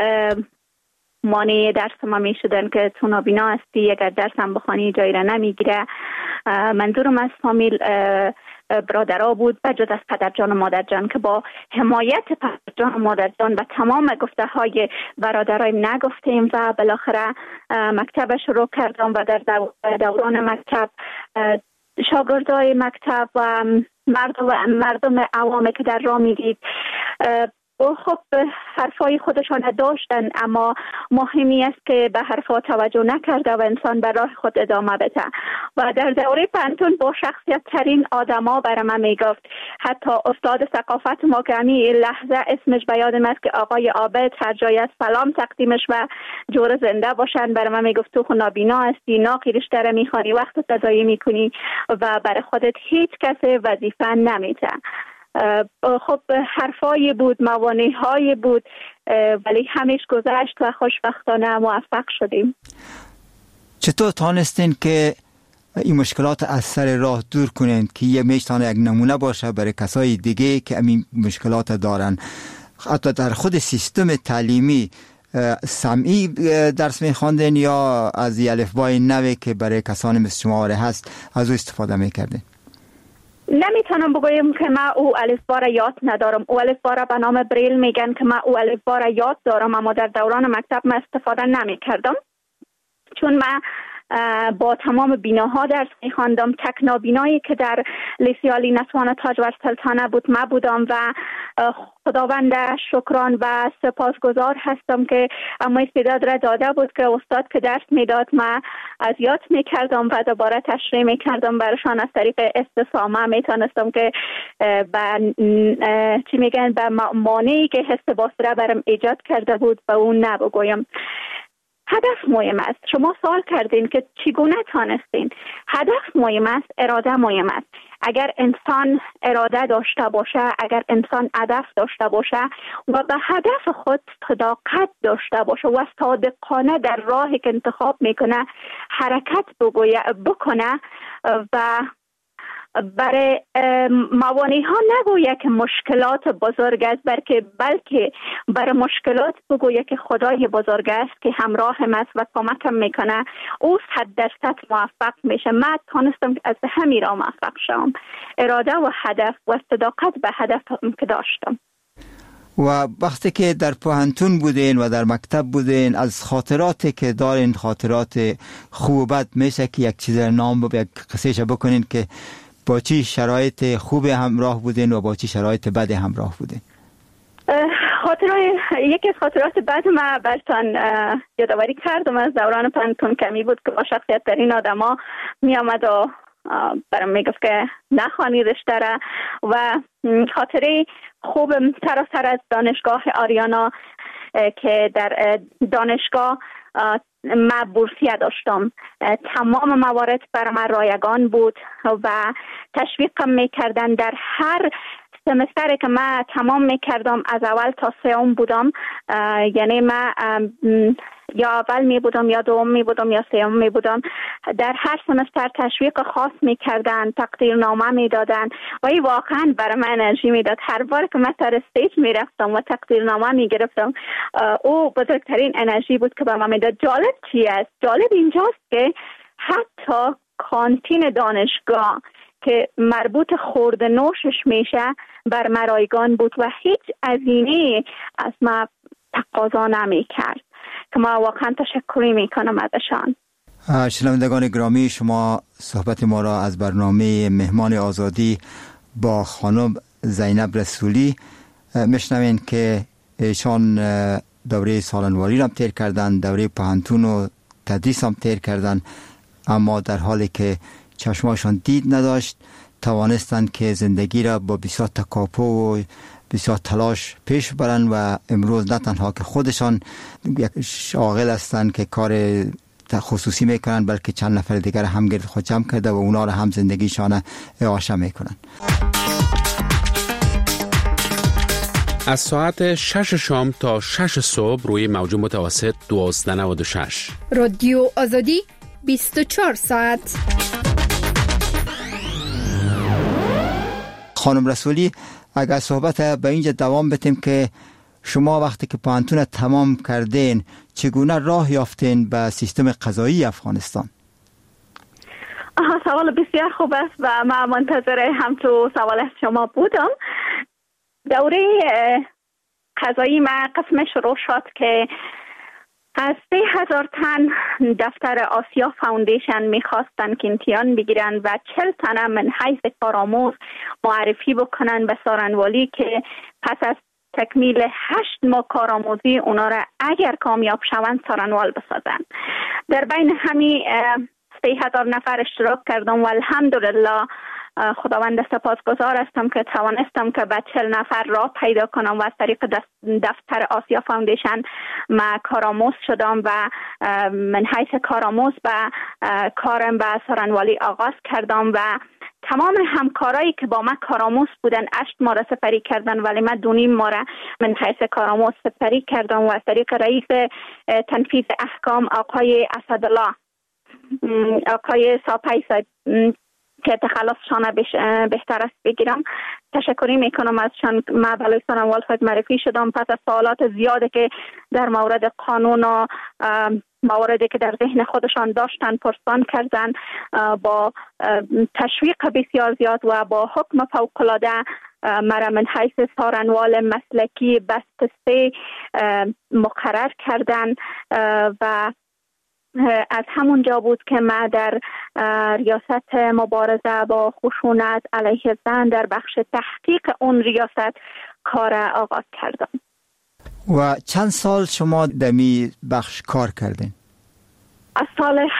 مانع درس ما می شدن که تو نابینا هستی، اگر درس هم بخوانی جایی را نمیگیره. منظورم از فامیل برادرها بود بجز از پدرجان و مادرجان که با حمایت پدرجان و مادرجان و تمام گفته های برادرای نگفتیم و بالاخره مکتب شروع کردم و در دوران مکتب شاگردای مکتب و مردم عوامی که در راه میدید خب حرفای خودشان داشتن، اما مهمی است که به حرفا توجه نکرده و انسان به راه خود ادامه بده. و در دوره پانتون با شخصیت ترین آدما برای من میگفت، حتی استاد ثقافت ما که همین لحظه اسمش به یادم است که آقای عابد، هر جای از سلام تقدیمش و جور زنده باشن، برای من میگفت تو نابینا هستی، ناقی رشته را میخوانی، وقت تضایع میکنی و برای خودت هیچ کس وظیفه نمیده. خب حرفای بود، موانع‌های بود، ولی همیش گذشت و خوشبختانه موفق شدیم. چطور تانستین که این مشکلات از سر راه دور کنین که یه میتونه یک نمونه باشه برای کسای دیگه که این مشکلات دارن؟ حتی در خود سیستم تعلیمی سمعی درس میخواندین یا از الفبای نوی که برای کسانی مثل شما هست از او استفاده میکردین؟ نمیتونم بگویم که من او الفبا را یاد ندارم. او الفبا را به نام بریل میگن که من او الفبا را یاد دارم، اما در دوران مکتب من استفاده نمیکردم، چون من با تمام بیناها درس میخواندم. تک نابینایی که در لیسه عالی نسوان تاجور سلطانه بود من بودم و خداوند شکران و سپاسگزار هستم که اما استعداد را داده بود که استاد که درس میداد من از یاد میکردم و دوباره تشریح میکردم برشان. از طریق استسامه میتونستم که چی میگن به مانعی که حس باسره برم ایجاد کرده بود به اون نبگویم. هدف مهم است. شما سوال کردین که چگونه تانستین. هدف مهم است، اراده مهم است. اگر انسان اراده داشته باشه، اگر انسان هدف داشته باشه و به هدف خود صداقت داشته باشه و صادقانه در راهی که انتخاب میکنه حرکت بکنه و برای موانع ها نگوید که مشکلات بزرگ است، بلکه برای مشکلات بگوید که خدای بزرگ است که همراهم است و کمکم میکنه، او 100% موفق میشه. من تانستم از همین را موفق شدم، اراده و هدف و صداقت به هدف که داشتم. و وقتی که در پوهنتون بودین و در مکتب بودین، از خاطراتی که دارین، خاطرات خوب و بد، میشه که یک چیز نام یک قصهش بکنین که با چی شرایط خوب همراه بودین و با چی شرایط بد همراه بودین؟ یکی از خاطرات بد ما براتون یادآوری کردم از دوران پوهنتون کمی بود که با شخصیت ترین آدما می آمد و برام میگفت که نخوانیدش داره. و خاطره خوب سراسر از دانشگاه آریانا که در دانشگاه من بورسیه داشتم، تمام موارد برای من رایگان بود و تشویقم میکردن. در هر سمستری که من تمام میکردم، از اول تا سوم بودم، یعنی من یا اول می بودم یا دوم می بودم یا سوم می بودم، در هر سمستر تشویق خاص میکردن، تقدیرنامه میدادن و این واقعا برای من انرژی میداد. هر بار که من سر استیج میرفتم و تقدیرنامه میگرفتم، او بزرگترین انرژی بود که به من میداد. جالب چی است؟ جالب اینجاست که حتی کانتین دانشگاه که مربوط خورد نوشش میشه بر من رایگان بود و هیچ هزینه از من تقاضا نمیکرد که ما واقعا تشکری میکنم ازشان. شنوندگان گرامی، شما صحبت ما را از برنامه مهمان آزادی با خانم زینب رسولی میشنوین که ایشان دوره سالنواری را تیر کردن، دوره پوهنتون و تدریس هم تیر کردن، اما در حالی که چشماشان دید نداشت توانستند که زندگی را با بسیار تکاپو و بسیار تلاش پیش برن و امروز نه تنها که خودشان یک شاغل هستند که کار خصوصی میکنن، بلکه چند نفر دیگر هم گرد خود جمع کرده و اونا را هم زندگیشان اعاشه میکنن. از ساعت 6 شام تا 6 صبح روی موج متوسط 1296 رادیو آزادی 24 ساعت. خانم رسولی، اگر صحبت به اینجا دوام بتیم که شما وقتی که پوهنتون تمام کردین چگونه راه یافتین به سیستم قضایی افغانستان؟ سوال بسیار خوب است و من منتظر همچون سوال از شما بودم. دوره قضایی من قسم شروع شد که از 3000 تن دفتر آسیا فاوندیشن میخواستن که امتحان بگیرن و 40 تن من حیث کارآموز معرفی بکنن به سارنوالی که پس از تکمیل 8 ماه کارآموزی اونا را اگر کامیاب شوند سارنوال بسازن. در بین همین 3000 نفر اشتراک کردم و الحمدلله خداوند سپاسگزار هستم که توانستم که به 40 نفر راه پیدا کنم و از طریق دفتر آسیا فاوندیشن من کارآموز شدم و من حیث کارآموز به کارم به سارنوالی آغاز کردم و تمام همکارایی که با من کارآموز بودن 8 ماه را سپری کردن، ولی من 2.5 ماه را من حیث کارآموز سپری کردم و از طریق رئیس تنفیذ احکام آقای اسدالله، آقای ساپای که تخلصشان بهتر است بگیرم، تشکری میکنم ازشان. من بلای سارنوال معرفی شدم پس از سوالات زیاده که در مورد قانون و مواردی که در ذهن خودشان داشتن پرسان کردن، با تشویق بسیار زیاد و با حکم فوق‌العاده مرا من حیث سارنوال مسلکی بست 3 مقرر کردن و از همون جا بود که من در ریاست مبارزه با خشونت علیه زن در بخش تحقیق اون ریاست کار آغاز کردم. و چند سال شما دمی بخش کار کردین؟ از سال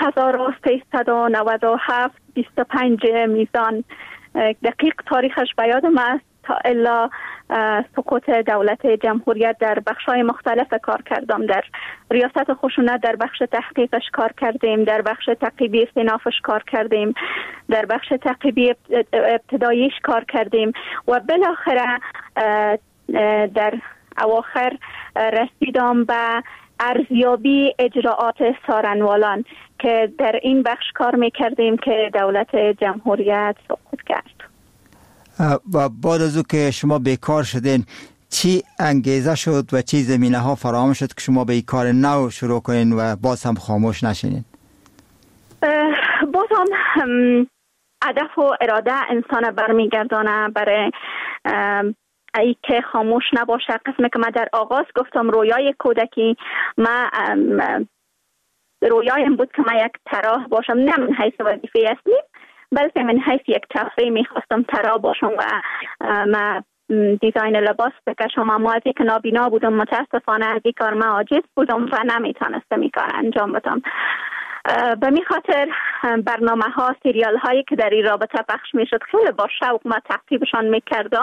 1397 25 میزان، دقیق تاریخش به یادم است، تا الا سقوط دولت جمهوریت در بخش‌های مختلف کار کردم. در ریاست خشونت در بخش تحقیقش کار کردیم، در بخش تعقیبی استینافش کار کردیم، در بخش تعقیبی ابتداییش کار کردیم و بالاخره در اواخر رسیدم به ارزیابی اجراعات سارنوالان که در این بخش کار میکردیم که دولت جمهوریت سقوط کرد. و بعد از او که شما بیکار شدین چی انگیزه شد و چی زمینه ها فراهم شد که شما به این کار نو شروع کنین و باز هم خاموش نشینین؟ باز هم هدف و اراده انسان برمیگردانه برای ای که خاموش نباشه. قسمی که من در آغاز گفتم رویای کودکی من رویایم بود که من یک طراح باشم، نه من حیث وظیفه اصلی بلکه من حیث یک تفریح میخواستم طراح باشم و من دیزاین لباس بکشم. اما از یک نابینا بودم، متاسفانه از این کار من عاجز بودم و نمیتونستم این کار انجام بدم. به می خاطر برنامه ها سریال هایی که در این رابطه پخش می شد خیلی با شوق ما تعقیبشان می کردم.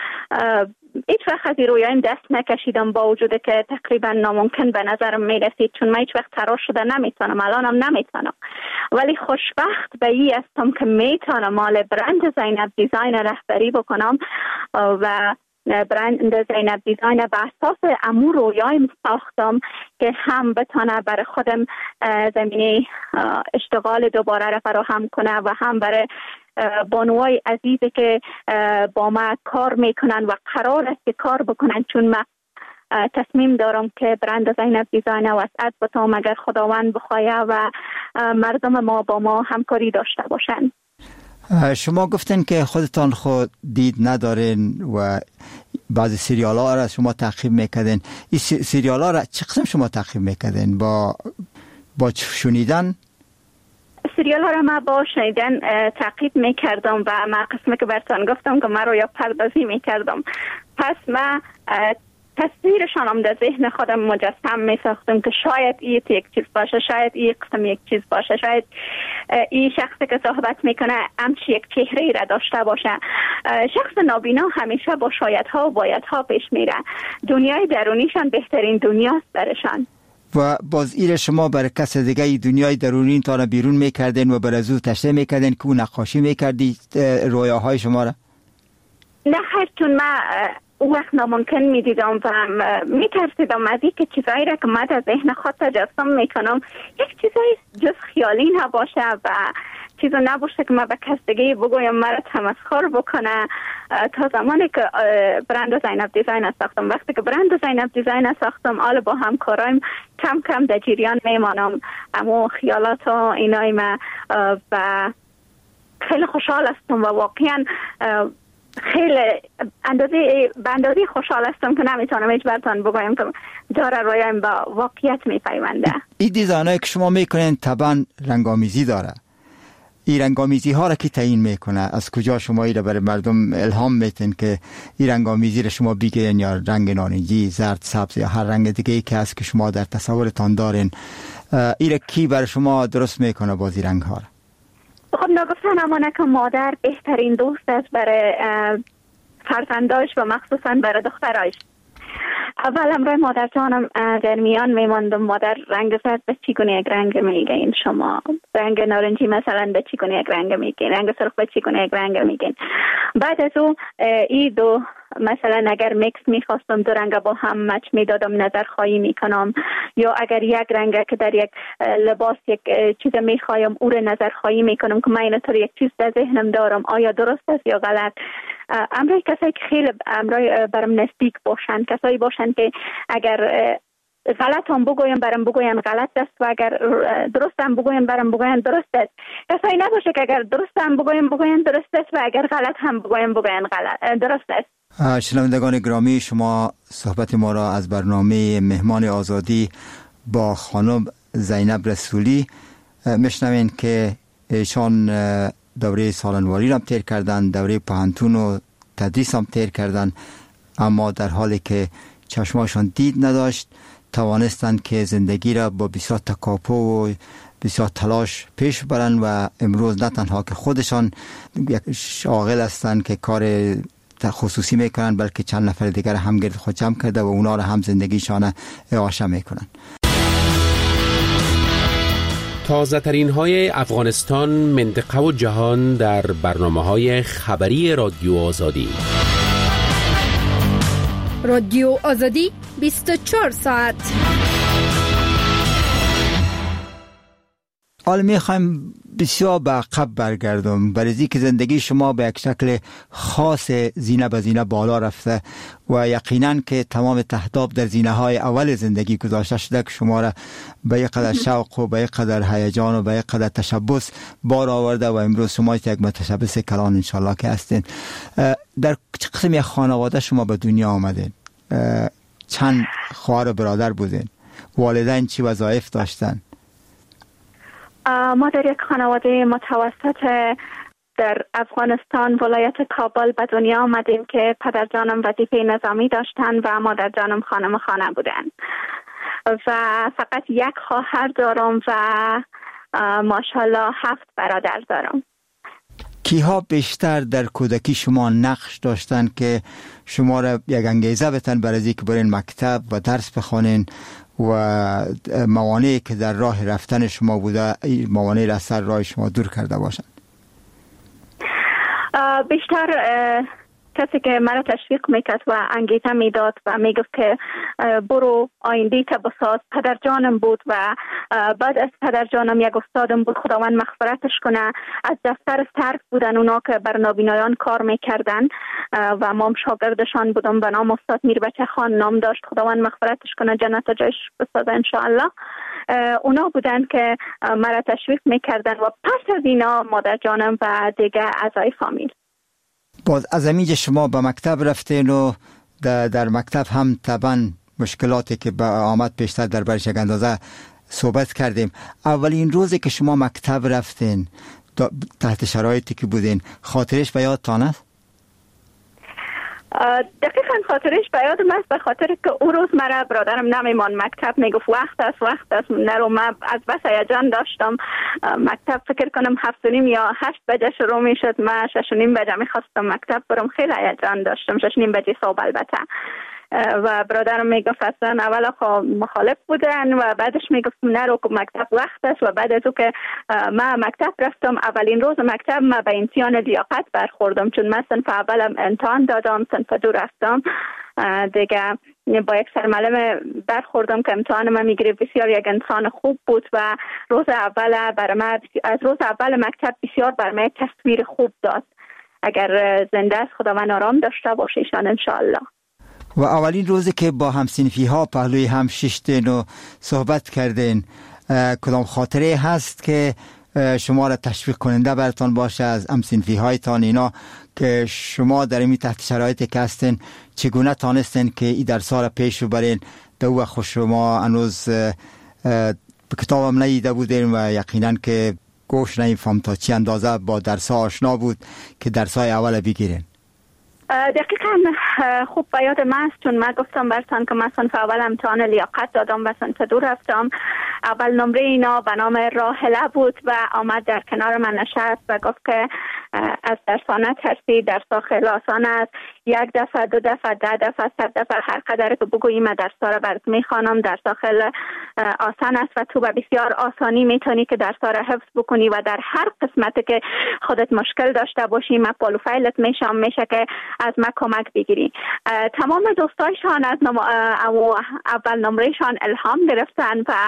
هیچ وقت از این رویایم دست نکشیدم با وجود که تقریبا ناممکن به نظرم می رسید، چون من هیچ وقت طراح شده نمیتونم، الانم نمیتونم، ولی خوشبخت به این هستم که میتونم مال برند زینب دیزاین رهبری بکنم و برند زینب دیزاین به اساس امور رویایم ساختم که هم بتونه برای خودم زمینه اشتغال دوباره را فراهم کنه و هم برای بانوای عزیزی که با ما کار میکنن و قرار است که کار بکنن، چون من تصمیم دارم که برند زینب دیزاین وسعت بتام اگر خداوند بخواهد و مردم ما با ما همکاری داشته باشن. شما گفتین که خودتان خود دید ندارین و بعضی سریال ها را شما تعقیب میکردین. این سریال ها را چه قسم شما تعقیب میکردین؟ با شنیدن؟ سریال ها را من با شنیدن تعقیب میکردم و من قسمی که براتون گفتم که من رویا پردازی میکردم. پس من تصویرشان هم در ذهن خودم مجسم می ساختم که شاید این یک چیز باشه، شاید این قسم یک چیز باشه، شاید این شخصی که صحبت میکنه همچی یک چهره را داشته باشه. شخص نابینا همیشه با شایدها و بایدها پیش میره. دنیای درونیشان بهترین دنیاست برشان. و باز ایره شما برای کس دیگه ای دنیای درونی تا بیرون میکردین و برای زو تشریح میکردین که اون نقاشی میکردی رویاهای شما را؟ نه خیر، چون من اون وقت ناممکن میدیدم و میترسیدم از این که چیزایی را که من در ذهن خود تجسم میکنم یک چیزایی جز خیالی نباشه و چیزی نباشه که من به کس دیگه بگویم مرا تمسخر بکنه. تا زمانی که برند زینب دیزاین ساختم، وقتی که برند زینب دیزاین ساختم آل با همکارایم کم کم در جریان میمانم اما خیالات و اینای من و خیلی خوشحال هستم و واقعا خیلی به اندازه خوشحال هستم که نمیتونم هیچ براتون بگویم که داره رویایم با واقعیت میپیونده. این دیزاینایی که شما میکنین طبعا رنگامیزی داره. این رنگامیزی ها را کی تعیین میکنه؟ از کجا شما این را برای مردم الهام میتین که این رنگامیزی را شما بگیرین، یا رنگ نارنجی، زرد، سبز یا هر رنگ دیگه ای که هست که شما در تصورتان دارین، این را کی برای شما درست میکنه بازی رنگ ها را؟ خب نگفتن امانه که مادر بهترین دوست است برای فرزنداش و مخصوصا برای دخترایش. اول امروی مادر جانم در میان میماندم مادر رنگ زرد به چیگونه یک رنگ میگین، شما رنگ نارنجی مثلا به چیگونه یک رنگ میگین، رنگ سرخ به چیگونه یک رنگ میگین. بعد از او ای دو مثلا اگر میکس میخواستم دو رنگ با هم مچ میدادم نظر خواهی میکنم، یا اگر یک رنگ که در یک لباس یک چیز میخوایم او رو نظر خواهی میکنم که من اینطور یک چیز در ذهنم دارم آیا درست است یا غلط. امروی کسایی که خیلی امروی برم نزدیک باشن، کسایی باشن که اگر غلط هم بگویم برم بگوین غلط است و اگر درست هم بگویم برم بگوین درست است. کسایی نباشه که اگر درست هم بگوین درست است و اگر غلط هم بگوین غلط درست است. شنوندگان گرامی، شما صحبت ما را از برنامه مهمان آزادی با خانم زینب رسولی میشنوین که ایشان دوره سالنواری را تیر کردن، دوره پهنتون و تدریس هم تیر کردن، اما در حالی که چشماشان دید نداشت توانستند که زندگی را با بسیار تکاپو و بسیار تلاش پیش برن و امروز نه تنها که خودشان یک شاغل هستند که کار خصوصی میکنن، بلکه چند نفر دیگر هم گرد خود جمع کرده و اونا را هم زندگیشان اعاشه میکنن. تازه ترین های افغانستان، منطقه و جهان در برنامه های خبری رادیو آزادی. رادیو آزادی 24 ساعت. حالا میخوایم بسیار به عقب برگردم، برای که زندگی شما به یک شکل خاص زینه به زینه بالا رفته و یقینا که تمام تهداب در زینه های اول زندگی گذاشته شده که شما را به یک قدر شوق و به یک قدر هیجان و به یک قدر تشبث بار آورده و امروز شما یک متشبث کلان انشالله که هستین. در چه قسم خانواده شما به دنیا آمدین؟ چند خواهر و برادر بودین؟ والدین چی وظایف داشتن؟ ما در یک خانواده متوسط در افغانستان ولایت کابل به دنیا آمدیم که پدر جانم وظیفه نظامی داشتن و مادر جانم خانم خانه بودن و فقط یک خواهر دارم و ماشاءالله 7 برادر دارم. کیها بیشتر در کودکی شما نقش داشتن که شما را یک انگیزه بتن برای اینکه برین مکتب و درس بخونین و موانعی که در راه رفتن شما بوده موانعی را سر راه شما دور کرده باشند؟ بیشتر کسی که مرا تشویق میکرد و انگیزه میداد و میگفت که برو آینده تا بساز پدر جانم بود و بعد از پدر جانم یک استادم بود، خداوند مغفرتش کنه. از دفتر صرف بودن اونا که بر نابینایان کار میکردن و ما شاگردشان بودم به نام استاد میربچه خان نام داشت، خداوند مغفرتش کنه، جنت جایش بسازه انشاءالله. اونا بودن که مرا تشویق میکردن و پس از اینا مادر جانم و دیگه اعضای فامیل. باز از اینجا شما به مکتب رفتین و در مکتب هم طبعا مشکلاتی که به آمد پیشتر در برش یک اندازه صحبت کردیم. اولین روزی که شما مکتب رفتین تحت شرایطی که بودین خاطرش به یادتان است؟ دقیقاً خاطرش به یادم است، به خاطر که اون روز مرا برادرم نمیمان مکتب، میگفت وقت است نرو. من از بس هیجان داشتم مکتب، فکر کنم 7:30 یا 8 بجه شروع میشد، من 6:30 بجه میخواستم مکتب برم، خیلی هیجان داشتم. 6:30 بجه صبح البته. و برادرم میگفت اصلا اولا مخالف بودن و بعدش میگفتم نرو مکتب وقت است. و بعد از او که من مکتب رفتم، اولین روز مکتب من به امتحان لیاقت برخوردم، چون من صنف اولم امتحان دادم، صنف 2 رفتم دیگه با یک سرمعلم برخوردم که امتحان من میگیره. بسیار یک انسان خوب بود و روز اول برای من از روز اول مکتب بسیار برای من تصویر خوب داد. اگر زنده است خداوند آرام داشته باشه ایشان انشاءالله. و اولین روزی که با همسنفی ها پهلوی هم ششتین و صحبت کردین، کدام خاطره هست که شما را تشویق کننده براتان باشه از همسنفی هایتان اینا که شما در این تحت شرایطی که هستین چگونه تانستین که این درس‌ها را پیش ببرین؟ دو وقت شما هنوز کتابم نیده بودین و یقینا که گوش نمیفهم تا چی اندازه با درس‌ها آشنا بود که درس‌های اول بگیرین. دقیقاً خوب به یاد من است، چون من گفتم برتان که من صنف اول امتحان لیاقت دادم و صنف 2 رفتم. اول نمره اینا به نام راحله بود و آمد در کنار من نشست و گفت که از درسانه ترسی، درسا خیلی آسان است، 1 دفعه 2 دفعه 10 دفعه 100 دفعه هر قدر که بگویی من درسا را برات میخوانم. درسا خیلی آسان است و تو به بسیار آسانی میتونی که درسا را حفظ بکنی و در هر قسمتی که خودت مشکل داشته باشی من پالو فایلت میشم، میشه که از من کمک بگیری. تمام دوستایشان از اول نمرهشان الهام گرفتن و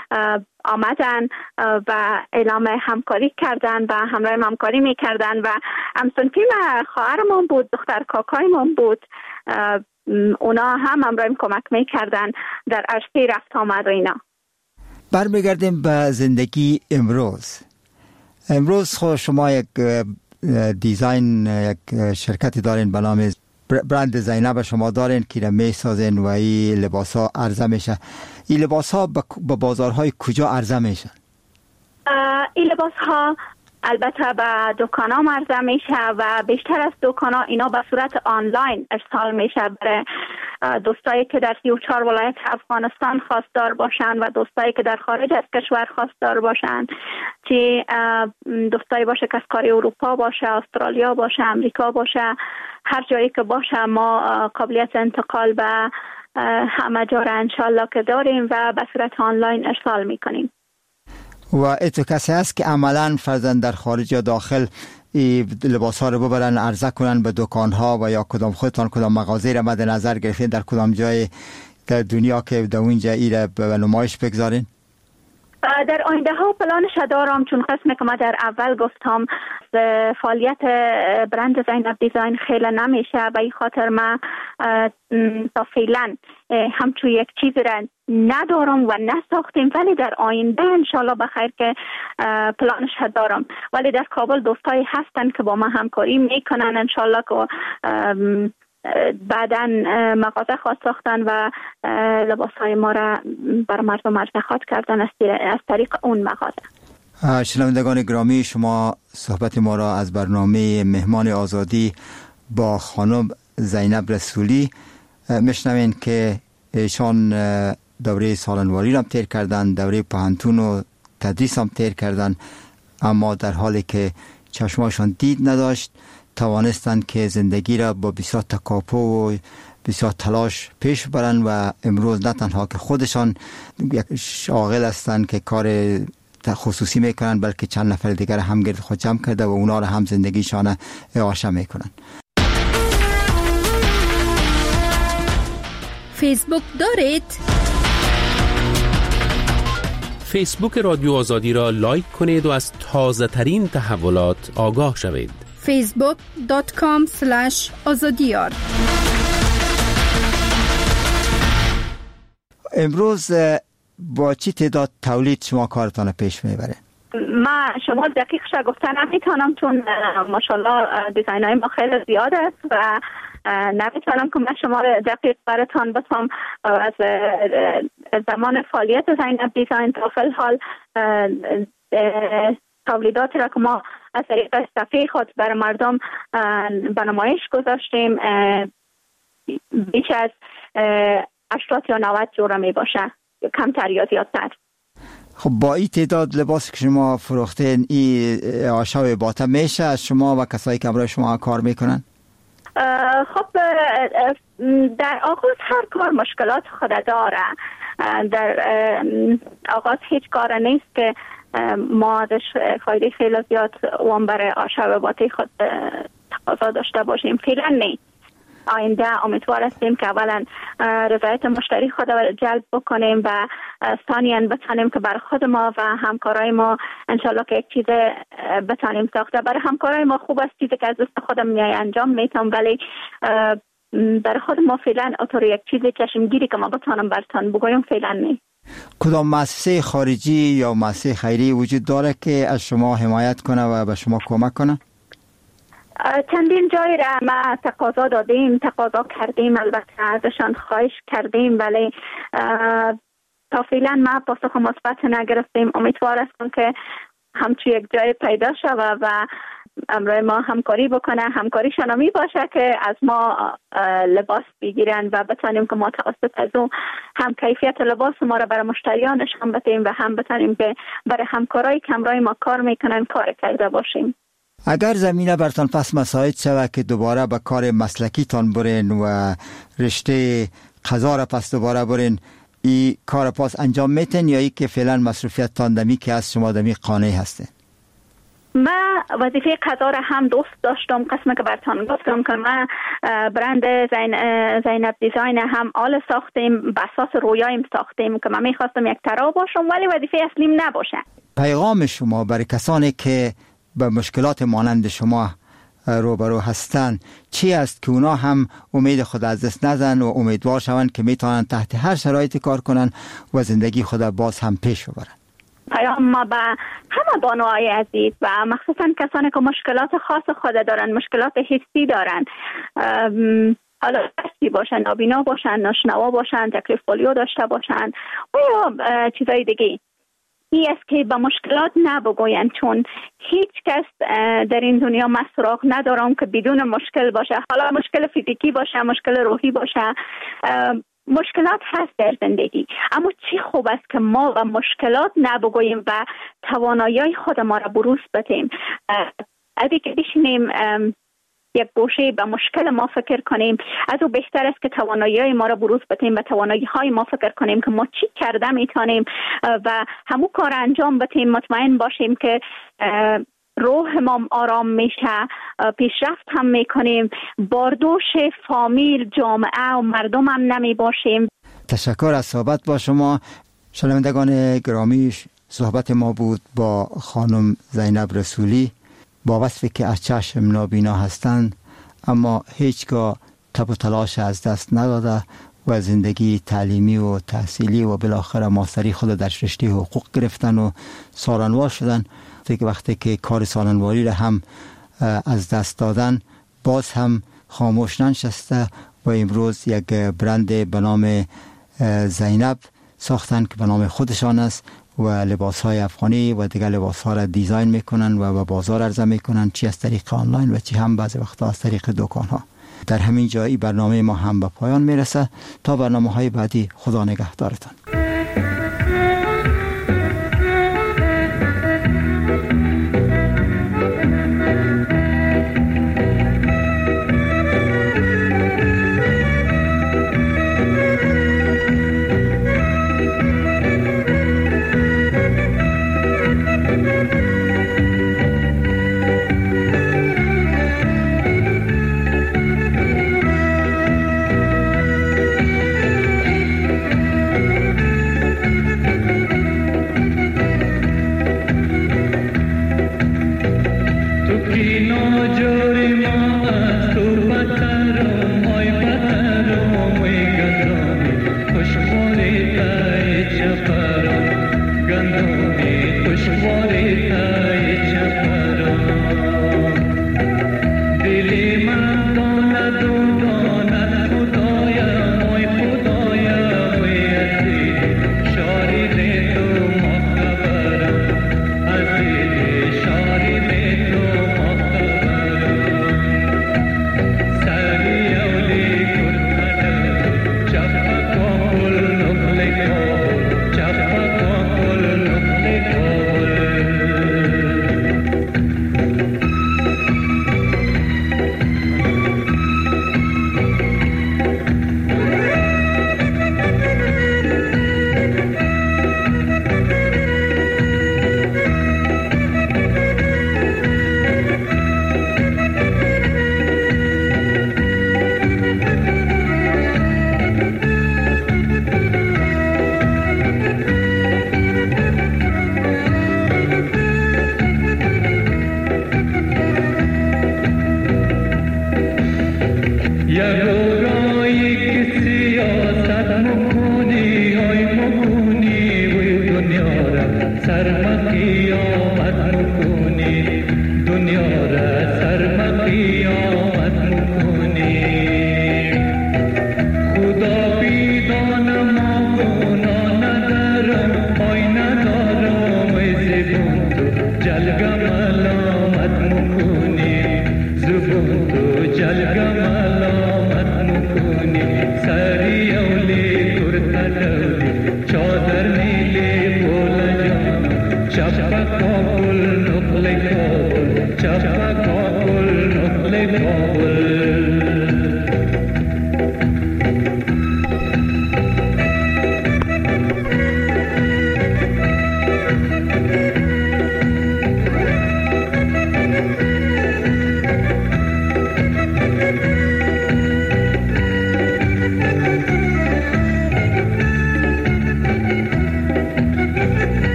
آمدن و اعلام همکاری کردن و همراه همکاری میکردن و همسنفی خواهرمون بود، دختر کاکایمون بود، اونا هم همراه کمک میکردن در عرصه رفت آمد و اینا. برمیگردیم به زندگی امروز. خود شما یک دیزاین، یک شرکتی دارین به نام برند زینب شما دارین که را میسازین و این لباس ها عرضه میشه. این لباس ها به بازارهای کجا عرضه میشن؟ این لباس ها البته به دکان ها عرضه میشه و بیشتر از دکان ها اینا به صورت آنلاین ارسال میشه برای دوستایی که در 34 ولایت افغانستان خواستار باشند و دوستایی که در خارج از کشور خواستار باشند، چه دوستایی باشه که از کار اروپا باشه، استرالیا باشه، امریکا باشه، هر جایی که باشه ما قابلیت انتقال به همه جا را انشالله که داریم و به صورت آنلاین ارسال میکنیم. و اتو کسی هست که عملا فرزند در خارج یا داخل لباس ها رو ببرن عرضه کنن به دکان ها و یا کدام خودتان کدام مغازه را مد نظر گرفتین در کدام جای در دنیا که در اونجا ایره به نمایش بگذارین؟ در آینده ها پلانش دارم، چون قسمی که ما در اول گفتم فعالیت برند زینب دیزاین خیلی نمیشه، به این خاطر ما تا فعلا همچون یک چیز را ندارم و نساختیم، ولی در آینده انشالله بخیر که پلانش دارم. ولی در کابل دوستایی هستن که با ما همکاری میکنن، انشالله که بعداً مغازه خواست ساختن و لباسهای ما را بر مردم عرضه کردن از طریق اون مغازه. شنوندگان گرامی، شما صحبت ما را از برنامه مهمان آزادی با خانم زینب رسولی میشنوین که ایشان دوره سالنواری را تیر کردن، دوره پهنتون و تدریس هم تیر کردن، اما در حالی که چشماشان دید نداشت توانستند که زندگی را با بسیار تکاپو و بسیار تلاش پیش برن و امروز نه تنها که خودشان یک شاغل هستند که کار خصوصی میکنن، بلکه چند نفر دیگر هم گرد خود جمع کرده و اونا را هم زندگیشان اعاشه میکنن. فیسبوک دارید؟ فیسبوک رادیو آزادی را لایک کنید و از تازه ترین تحولات آگاه شوید. facebook.com/azadiyar. امروز با چی تعداد تولید شما کارتان پیش میبره؟ ما شما دقیق شا گفتن نمیتونم، چون ماشاءالله دیزاین های ما خیلی زیاد است و نمیتونم که من شما دقیق براتان بتونم از زمان فعالیت زینب دیزاین تا فی الحال تولیدات را که ما از طریق صفحه خود بر مردم به نمایش گذاشتیم بیش از 80 یا 90 جوره می باشه، کمتر یا زیادتر. خب با این تعداد لباس که شما فروختین این آشا و باطه میشه از شما و کسایی که برای شما کار میکنن؟ خب در آغاز هر کار مشکلات خود داره. در آغاز هیچ کار نیست که ما ازش فایده خیلی زیاد وام برای آشا و باطه خود تقاضا داشته باشیم، فعلا نیست. آینده امیدوار هستیم که اولا رضایت مشتری خود را جلب بکنیم و ثانیاً بتانیم که برای خود ما و همکارای ما انشالله که یک چیز بتانیم ساخته. برای همکارای ما خوب است چیزی که از دست خودم میای انجام میتونم، ولی برای خود ما فعلا اطور یک چیز چشمگیری که ما بتانم برتان بگویم فعلا نیست. کدام مؤسسه خارجی یا مؤسسه خیری وجود داره که از شما حمایت کنه و به شما کمک کنه؟ چندین جای را ما تقاضا دادیم، تقاضا کردیم، البته ازشان خواهش کردیم، ولی تا فعلا ما پاسخ مثبت نگرفتیم. امیدوار هستم که همچون یک جای پیدا شود و امروز ما همکاری بکنه، همکاریشان می باشه که از ما لباس بگیرن و بتانیم که ما توسط از اون هم کیفیت لباس ما را برای مشتریانش هم بدیم و هم بتانیم که برای همکارای که امروز ما کار میکنن کار کرده باشیم. اگر زمینه برتان پس مساعد شود که دوباره به کار مسلکی تان برین و رشته قضا را پس دوباره برین، این کار پاس انجام میتین یا ای که فعلا مصروفیت تان دمی که از شما دمی قانع هسته؟ ما وظیفه قضا را هم دوست داشتم، قسمه که برتان گفتم که ما برند زینب دیزاین هم آل ساختیم، به اساس رویایم ساختیم که من میخواستم یک طراح باشم ولی وظیفه اصلیم نباشه. پیغام شما برای کسانی که به مشکلات مانند شما روبرو هستند چی است که اونا هم امید خود از دست نزن و امیدوار شوند که میتونن تحت هر شرایطی کار کنن و زندگی خود باز هم پیش ببرن؟ پیام ما به همه بانوهای عزیز و مخصوصا کسانی که مشکلات خاص خود دارن، مشکلات حسی دارن، حالا دستی باشن، نابینا باشن، ناشنوا باشن، تکلیف پولیو داشته باشن و یا چیزای دیگه، این است که به مشکلات نبگویند، چون هیچ کس در این دنیا من سراغ ندارم که بدون مشکل باشه، حالا مشکل فیزیکی باشه، مشکل روحی باشه. مشکلات هست در زندگی، اما چی خوب است که ما به مشکلات نبگوییم و توانایی خود ما را بروز بدیم. اگه که بشینیم یک گوشه به مشکل ما فکر کنیم، از او بهتر است که توانایی ما را بروز بدیم و توانایی های ما فکر کنیم که ما چی کرده میتونیم و همون کار انجام بدیم. مطمئن باشیم که روح ما آرام میشه، پیشرفت هم میکنیم، باردوش فامیل، جامعه و مردم هم نمی باشیم. تشکر از صحبت با شما. شنوندگان گرامی، صحبت ما بود با خانم زینب رسولی با وصفی که از چشم نابینا هستند اما هیچگاه تب و تلاش از دست نداده و زندگی تعلیمی و تحصیلی و بالاخره ماستری خود در رشته حقوق گرفتن و سالنوار شدن. وقتی که کار سالنواری را هم از دست دادن باز هم خاموش ننشسته و امروز یک برند به نام زینب ساختن که به نام خودشان است و لباس‌های افغانی و دیگر لباس‌ها را دیزاین میکنن و به بازار عرضه میکنن، چی از طریق آنلاین و چی هم بعضی وقتا از طریق دکان‌ها. در همین جایی برنامه ما هم به پایان میرسه. تا برنامه‌های بعدی، خدا نگهدارتان.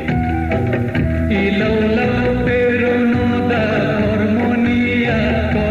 Ilo lo pero no da armonía.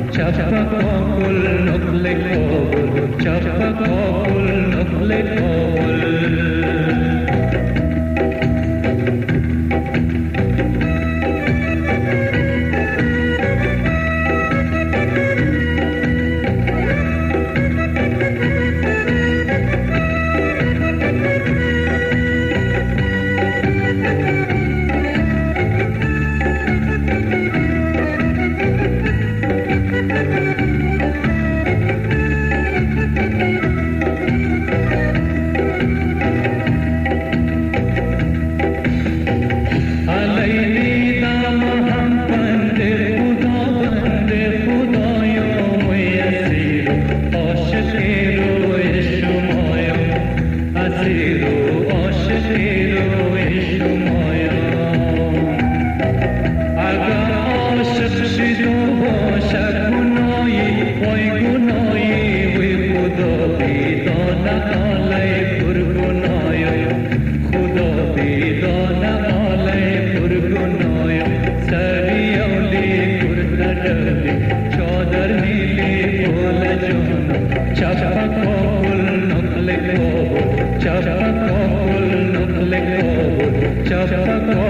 Chapakol,